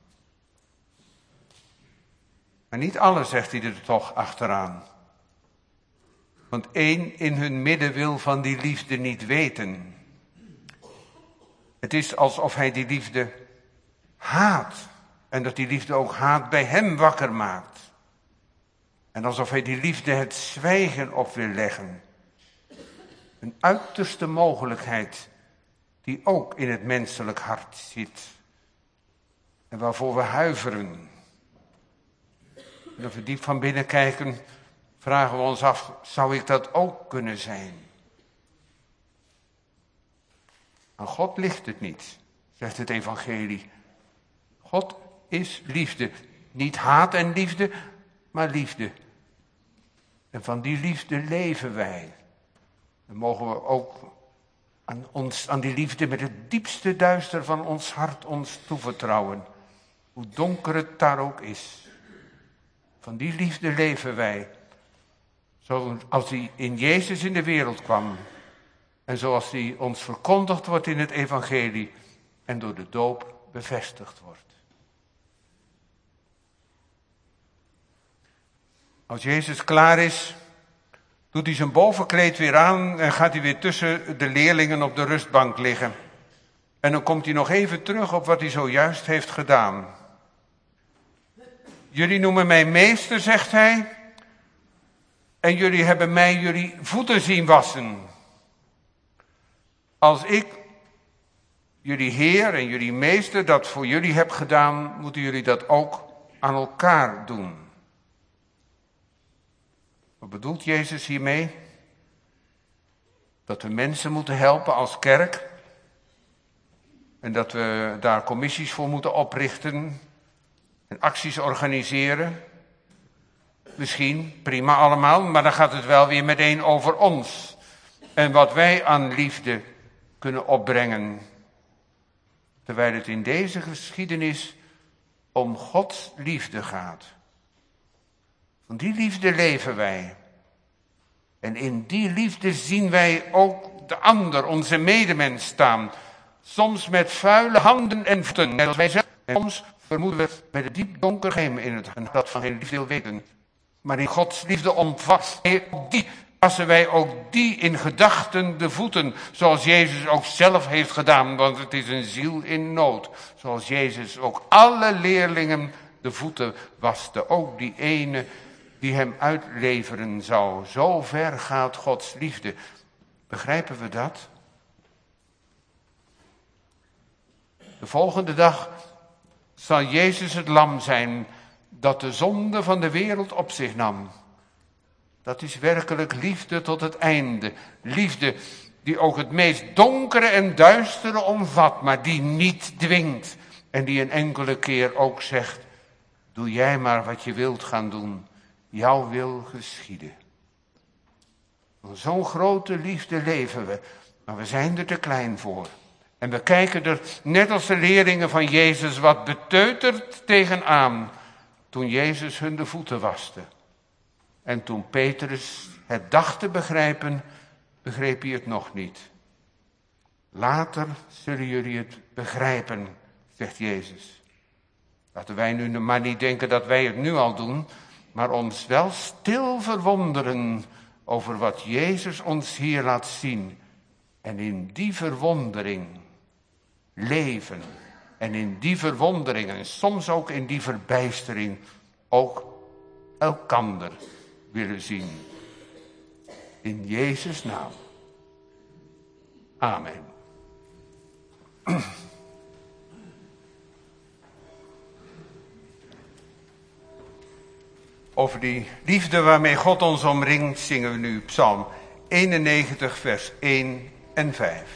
Maar niet alles, zegt hij er toch achteraan. Want één in hun midden wil van die liefde niet weten. Het is alsof hij die liefde haat. En dat die liefde ook haat bij hem wakker maakt. En alsof hij die liefde het zwijgen op wil leggen. Een uiterste mogelijkheid die ook in het menselijk hart zit. En waarvoor we huiveren. En als we diep van binnen kijken, vragen we ons af, zou ik dat ook kunnen zijn? Aan God ligt het niet, zegt het evangelie. God is liefde. Niet haat en liefde, maar liefde. En van die liefde leven wij. Dan mogen we ook aan, ons, aan die liefde met het diepste duister van ons hart ons toevertrouwen. Hoe donker het daar ook is. Van die liefde leven wij. Zoals die in Jezus in de wereld kwam. En zoals die ons verkondigd wordt in het evangelie. En door de doop bevestigd wordt. Als Jezus klaar is, doet hij zijn bovenkleed weer aan en gaat hij weer tussen de leerlingen op de rustbank liggen. En dan komt hij nog even terug op wat hij zojuist heeft gedaan. Jullie noemen mij meester, zegt hij. En jullie hebben mij jullie voeten zien wassen. Als ik, jullie Heer en jullie meester, dat voor jullie heb gedaan, moeten jullie dat ook aan elkaar doen. Wat bedoelt Jezus hiermee? Dat we mensen moeten helpen als kerk. En dat we daar commissies voor moeten oprichten. En acties organiseren. Misschien, prima allemaal, maar dan gaat het wel weer meteen over ons. En wat wij aan liefde kunnen opbrengen. Terwijl het in deze geschiedenis om Gods liefde gaat. Van die liefde leven wij. En in die liefde zien wij ook de ander, onze medemens staan. Soms met vuile handen en voeten, net als wij zelf. En soms vermoeden we bij de diep donker geheim in het hart dat van geen liefde wil weten. Maar in Gods liefde omvat die, wassen wij ook die in gedachten de voeten. Zoals Jezus ook zelf heeft gedaan, want het is een ziel in nood. Zoals Jezus ook alle leerlingen de voeten waste. Ook die ene die hem uitleveren zou. Zo ver gaat Gods liefde. Begrijpen we dat? De volgende dag zal Jezus het lam zijn dat de zonde van de wereld op zich nam. Dat is werkelijk liefde tot het einde. Liefde die ook het meest donkere en duistere omvat, maar die niet dwingt. En die een enkele keer ook zegt, doe jij maar wat je wilt gaan doen. Jouw wil geschieden. Van zo'n grote liefde leven we, maar we zijn er te klein voor. En we kijken er, net als de leerlingen van Jezus, wat beteuterd tegenaan. Toen Jezus hun de voeten waste. En toen Petrus het dacht te begrijpen, begreep hij het nog niet. Later zullen jullie het begrijpen, zegt Jezus. Laten wij nu maar niet denken dat wij het nu al doen, maar ons wel stil verwonderen over wat Jezus ons hier laat zien. En in die verwondering leven. En in die verwondering en soms ook in die verbijstering ook elkander willen zien. In Jezus' naam. Amen. Over die liefde waarmee God ons omringt zingen we nu Psalm eenennegentig, vers één en vijf.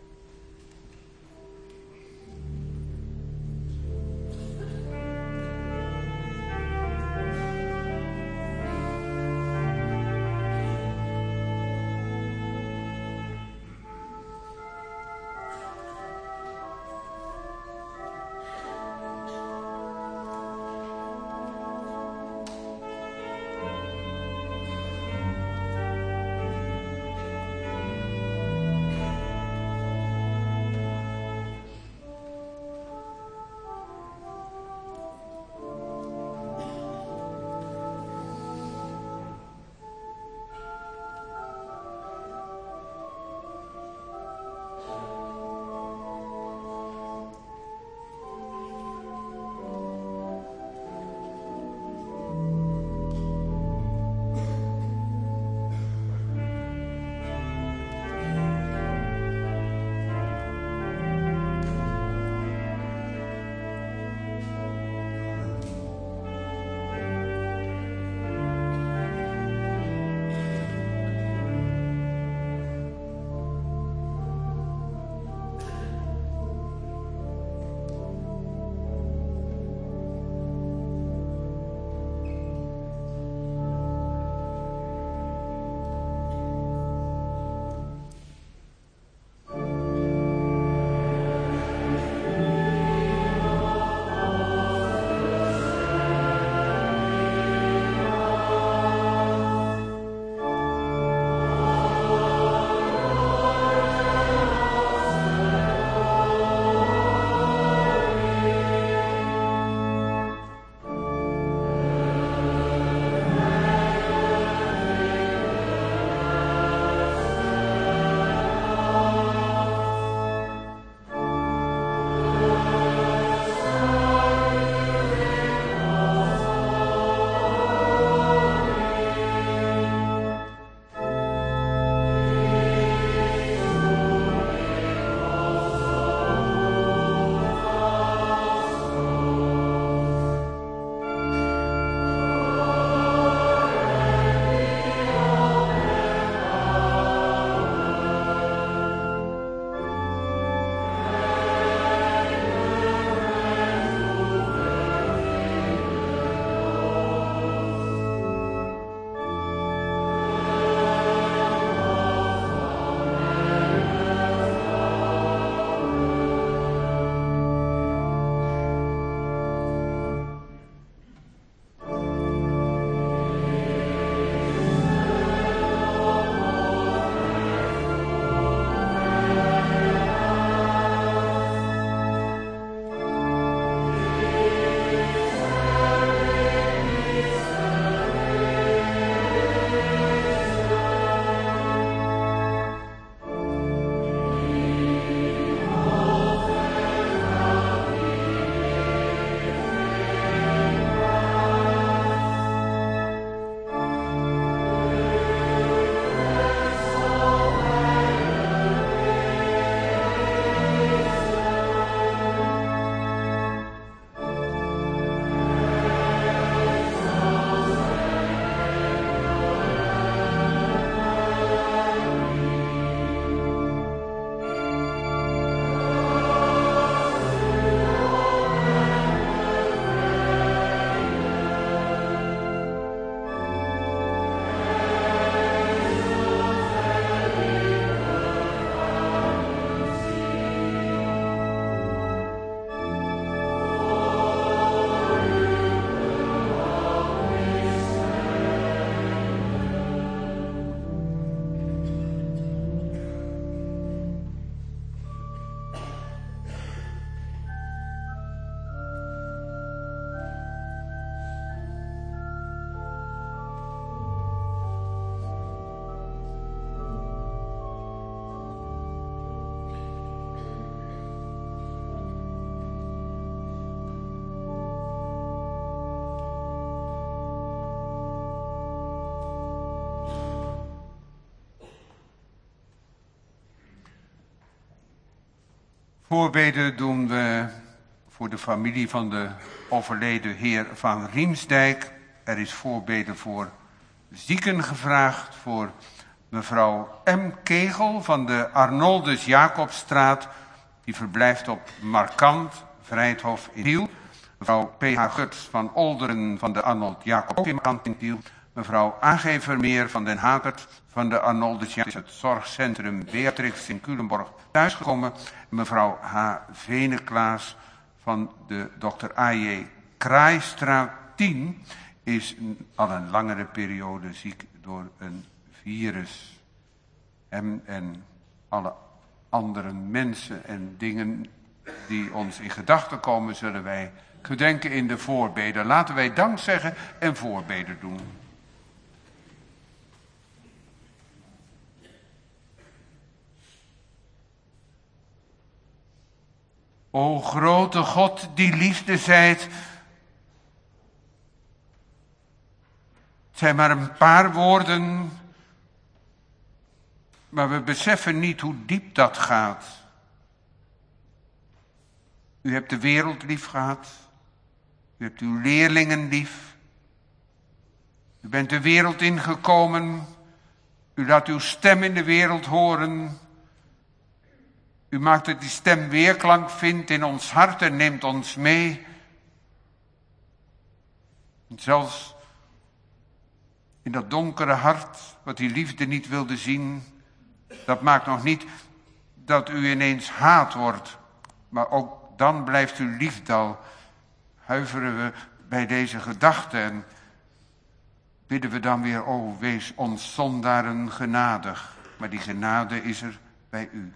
Voorbeden doen we voor de familie van de overleden heer Van Riemsdijk Er is voorbeden voor zieken gevraagd, voor mevrouw M. Kegel van de Arnoldus Jacobstraat, die verblijft op Markant, Vrijthof in Tiel. Mevrouw P H. Guts van Olderen van de Arnold Jacob in Markant in Tiel. Mevrouw A G. Vermeer van Den Hakert van de Arnoldus Jacobstraat, het zorgcentrum Beatrix in Culemborg thuisgekomen. En mevrouw H. Veneklaas van de dokter A J. Kraaistraat tien is al een langere periode ziek door een virus. Hem en alle andere mensen en dingen die ons in gedachten komen, zullen wij gedenken in de voorbeden. Laten wij dank zeggen en voorbeden doen. O grote God, die liefde zijt. Het zijn maar een paar woorden, maar we beseffen niet hoe diep dat gaat. U hebt de wereld lief gehad. U hebt uw leerlingen lief. U bent de wereld ingekomen. U laat uw stem in de wereld horen. U maakt dat die stem weerklank vindt in ons hart en neemt ons mee. En zelfs in dat donkere hart, wat die liefde niet wilde zien, dat maakt nog niet dat u ineens haat wordt. Maar ook dan blijft u liefdal. Huiveren we bij deze gedachte en bidden we dan weer, o wees ons zondaren genadig. Maar die genade is er bij u.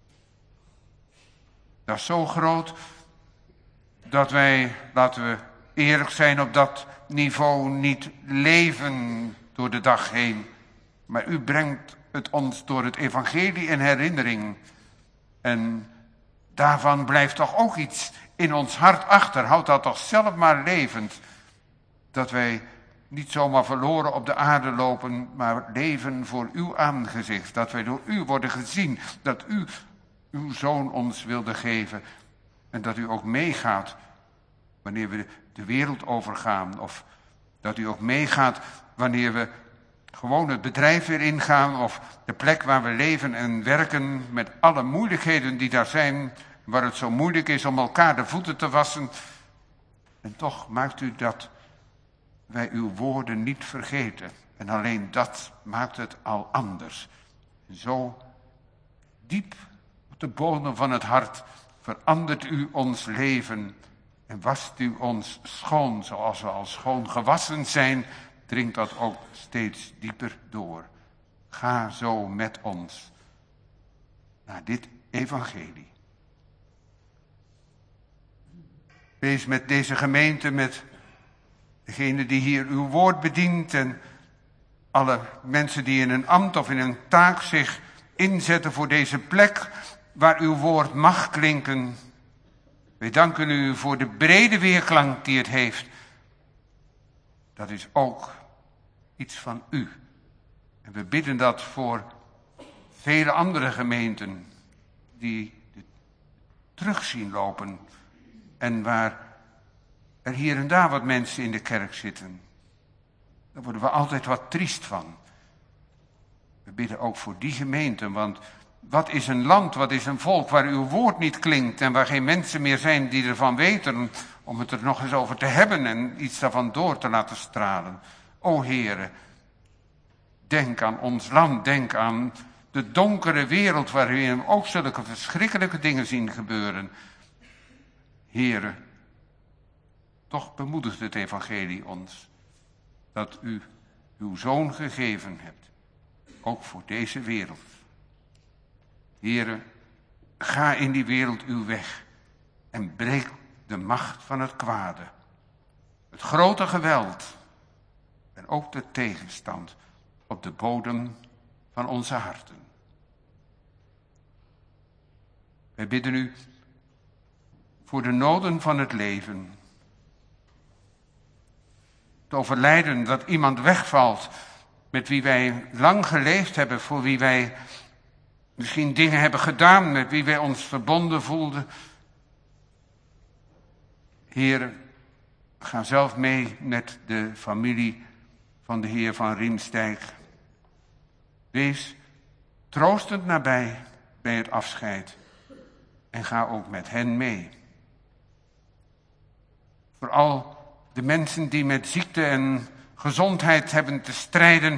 Dat is zo groot dat wij, laten we eerlijk zijn, op dat niveau niet leven door de dag heen. Maar u brengt het ons door het evangelie in herinnering. En daarvan blijft toch ook iets in ons hart achter. Houd dat toch zelf maar levend. Dat wij niet zomaar verloren op de aarde lopen, maar leven voor uw aangezicht. Dat wij door u worden gezien. Dat u uw zoon ons wilde geven. En dat u ook meegaat wanneer we de wereld overgaan. Of dat u ook meegaat wanneer we gewoon het bedrijf weer ingaan. Of de plek waar we leven en werken met alle moeilijkheden die daar zijn. Waar het zo moeilijk is om elkaar de voeten te wassen. En toch maakt u dat wij uw woorden niet vergeten. En alleen dat maakt het al anders. En zo diep op de bodem van het hart verandert u ons leven. En wast u ons schoon, zoals we al schoon gewassen zijn, dringt dat ook steeds dieper door. Ga zo met ons naar dit evangelie. Wees met deze gemeente, met degene die hier uw woord bedient en alle mensen die in een ambt of in een taak zich inzetten voor deze plek waar uw woord mag klinken. Wij danken u voor de brede weerklank die het heeft. Dat is ook iets van u. En we bidden dat voor vele andere gemeenten die terug zien lopen. En waar er hier en daar wat mensen in de kerk zitten. Daar worden we altijd wat triest van. We bidden ook voor die gemeenten, want wat is een land, wat is een volk waar uw woord niet klinkt en waar geen mensen meer zijn die ervan weten om het er nog eens over te hebben en iets daarvan door te laten stralen. O Heere, denk aan ons land, denk aan de donkere wereld waarin we ook zulke verschrikkelijke dingen zien gebeuren. Heere, toch bemoedigt het evangelie ons dat u uw zoon gegeven hebt, ook voor deze wereld. Heere, ga in die wereld uw weg en breek de macht van het kwade, het grote geweld en ook de tegenstand op de bodem van onze harten. Wij bidden u voor de noden van het leven. Het overlijden dat iemand wegvalt met wie wij lang geleefd hebben, voor wie wij misschien dingen hebben gedaan, met wie wij ons verbonden voelden. Heer, Ga zelf mee met de familie van de heer van Riemsdijk. Wees troostend nabij bij het afscheid. En ga ook met hen mee. Vooral de mensen die met ziekte en gezondheid hebben te strijden.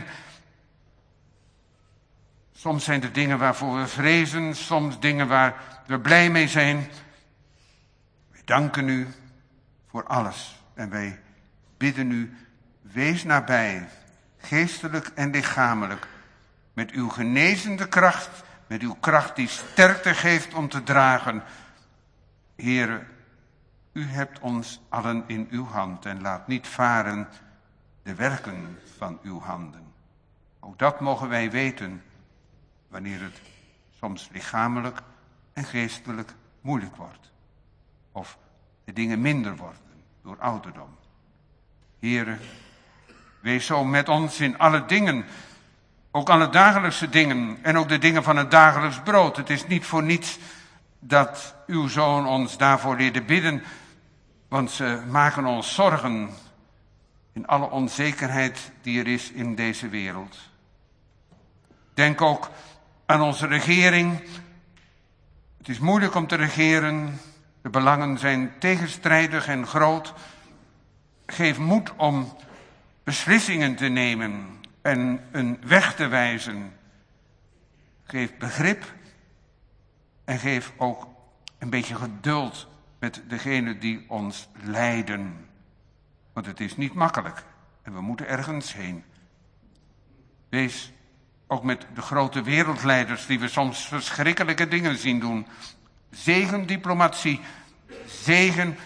Soms zijn er dingen waarvoor we vrezen, soms dingen waar we blij mee zijn. Wij danken u voor alles en wij bidden u, wees nabij, geestelijk en lichamelijk, met uw genezende kracht, met uw kracht die sterkte geeft om te dragen. Heere, u hebt ons allen in uw hand en laat niet varen de werken van uw handen. Ook dat mogen wij weten, wanneer het soms lichamelijk en geestelijk moeilijk wordt. Of de dingen minder worden door ouderdom. Heere, wees zo met ons in alle dingen, ook alle dagelijkse dingen en ook de dingen van het dagelijks brood. Het is niet voor niets dat uw Zoon ons daarvoor leerde bidden, want ze maken ons zorgen in alle onzekerheid die er is in deze wereld. Denk ook aan onze regering. Het is moeilijk om te regeren. De belangen zijn tegenstrijdig en groot. Geef moed om beslissingen te nemen en een weg te wijzen. Geef begrip en geef ook een beetje geduld met degenen die ons leiden. Want het is niet makkelijk en we moeten ergens heen. Wees ook met de grote wereldleiders die we soms verschrikkelijke dingen zien doen. Zegen diplomatie, zegen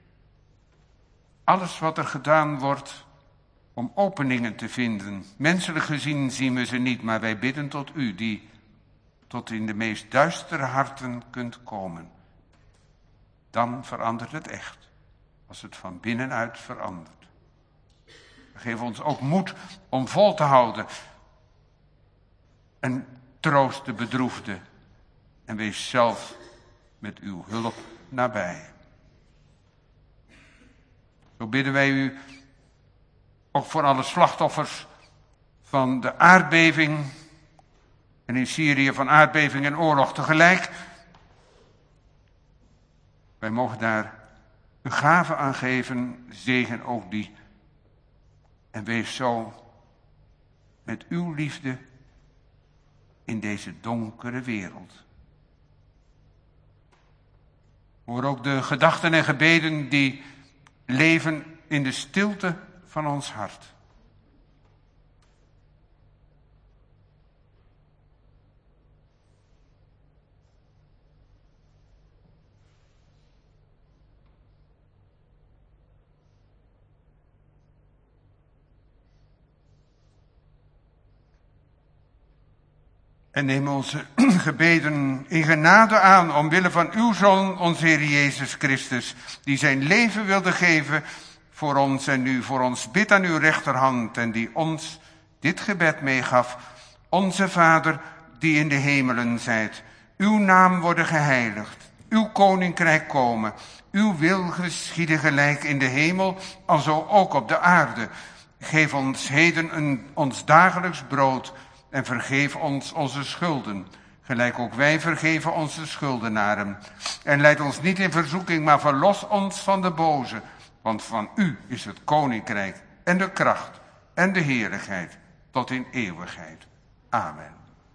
alles wat er gedaan wordt om openingen te vinden. Menselijk gezien zien we ze niet, maar wij bidden tot u die tot in de meest duistere harten kunt komen. Dan verandert het echt, als het van binnenuit verandert. Geef ons ook moed om vol te houden. En troost de bedroefde. En wees zelf met uw hulp nabij. Zo bidden wij u ook voor alle slachtoffers van de aardbeving. En in Syrië van aardbeving en oorlog tegelijk. Wij mogen daar een gave aan geven. Zegen ook die. En wees zo met uw liefde in deze donkere wereld. Hoor ook de gedachten en gebeden die leven in de stilte van ons hart. En neem onze gebeden in genade aan, omwille van uw Zoon, onze Heer Jezus Christus, die zijn leven wilde geven voor ons en nu voor ons bidt aan uw rechterhand en die ons dit gebed meegaf. Onze Vader, die in de hemelen zijt, uw naam worden geheiligd, uw koninkrijk komen, uw wil geschieden gelijk in de hemel, alzo ook op de aarde. Geef ons heden een, ons dagelijks brood. En vergeef ons onze schulden, gelijk ook wij vergeven onze schuldenaren. En leid ons niet in verzoeking, maar verlos ons van de boze. Want van u is het koninkrijk en de kracht en de heerlijkheid tot in eeuwigheid. Amen.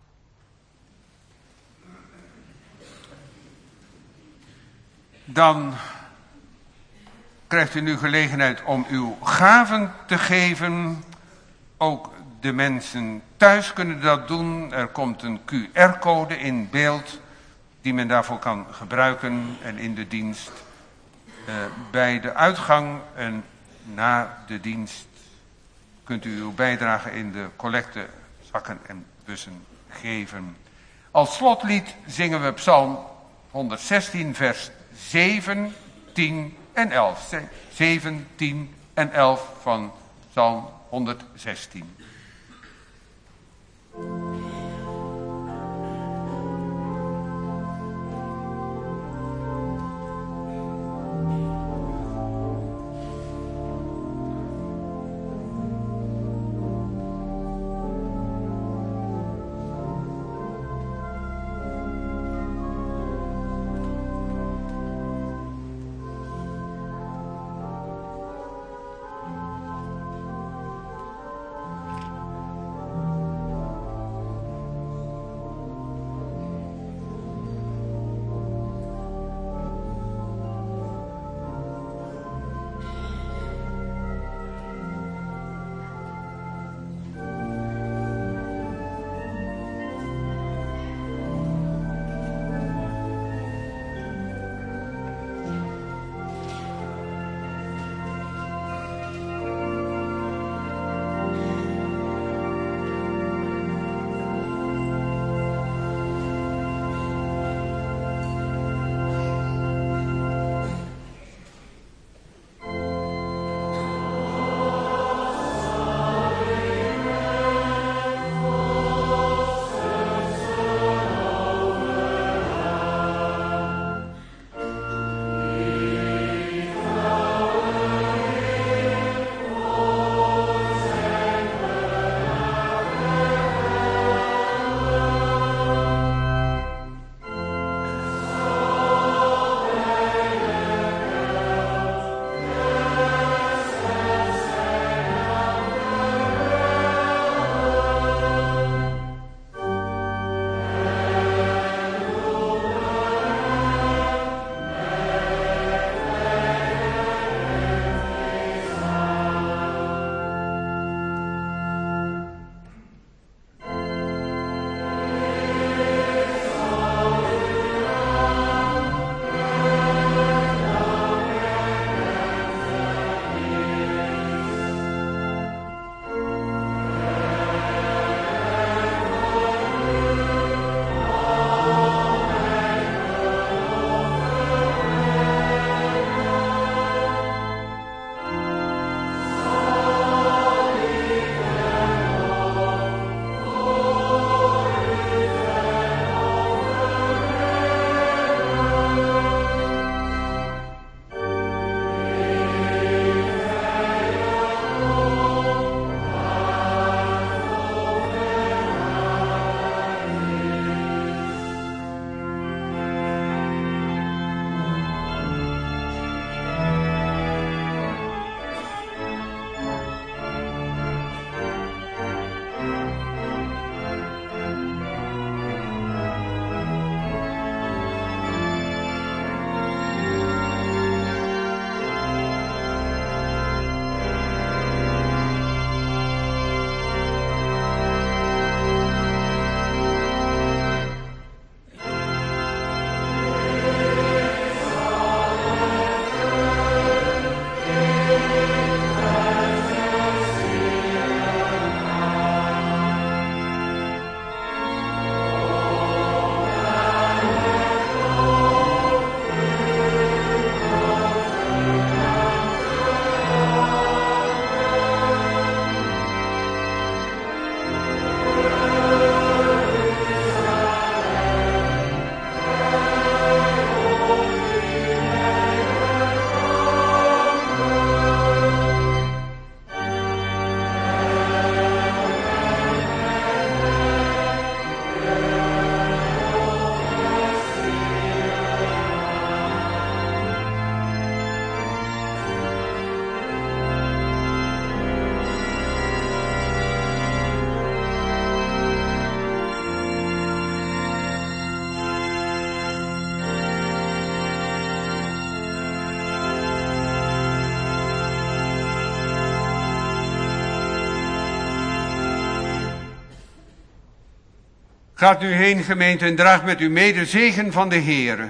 Dan krijgt u nu gelegenheid om uw gaven te geven. Ook de mensen thuis kunnen dat doen. Er komt een Q R-code in beeld die men daarvoor kan gebruiken. En in de dienst uh, bij de uitgang en na de dienst kunt u uw bijdrage in de collectezakken en bussen geven. Als slotlied zingen we Psalm honderdzestien vers zeven, tien en elf. zeven, tien en elf van Psalm honderdzestien. Gaat nu heen, gemeente, en draag met u mee de zegen van de Heere.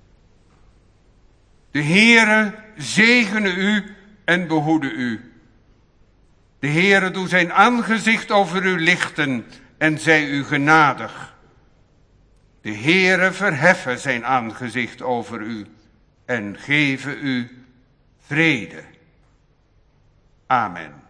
De Heere zegene u en behoede u. De Heere doet zijn aangezicht over u lichten en zij u genadig. De Heere verheffen zijn aangezicht over u en geven u vrede. Amen.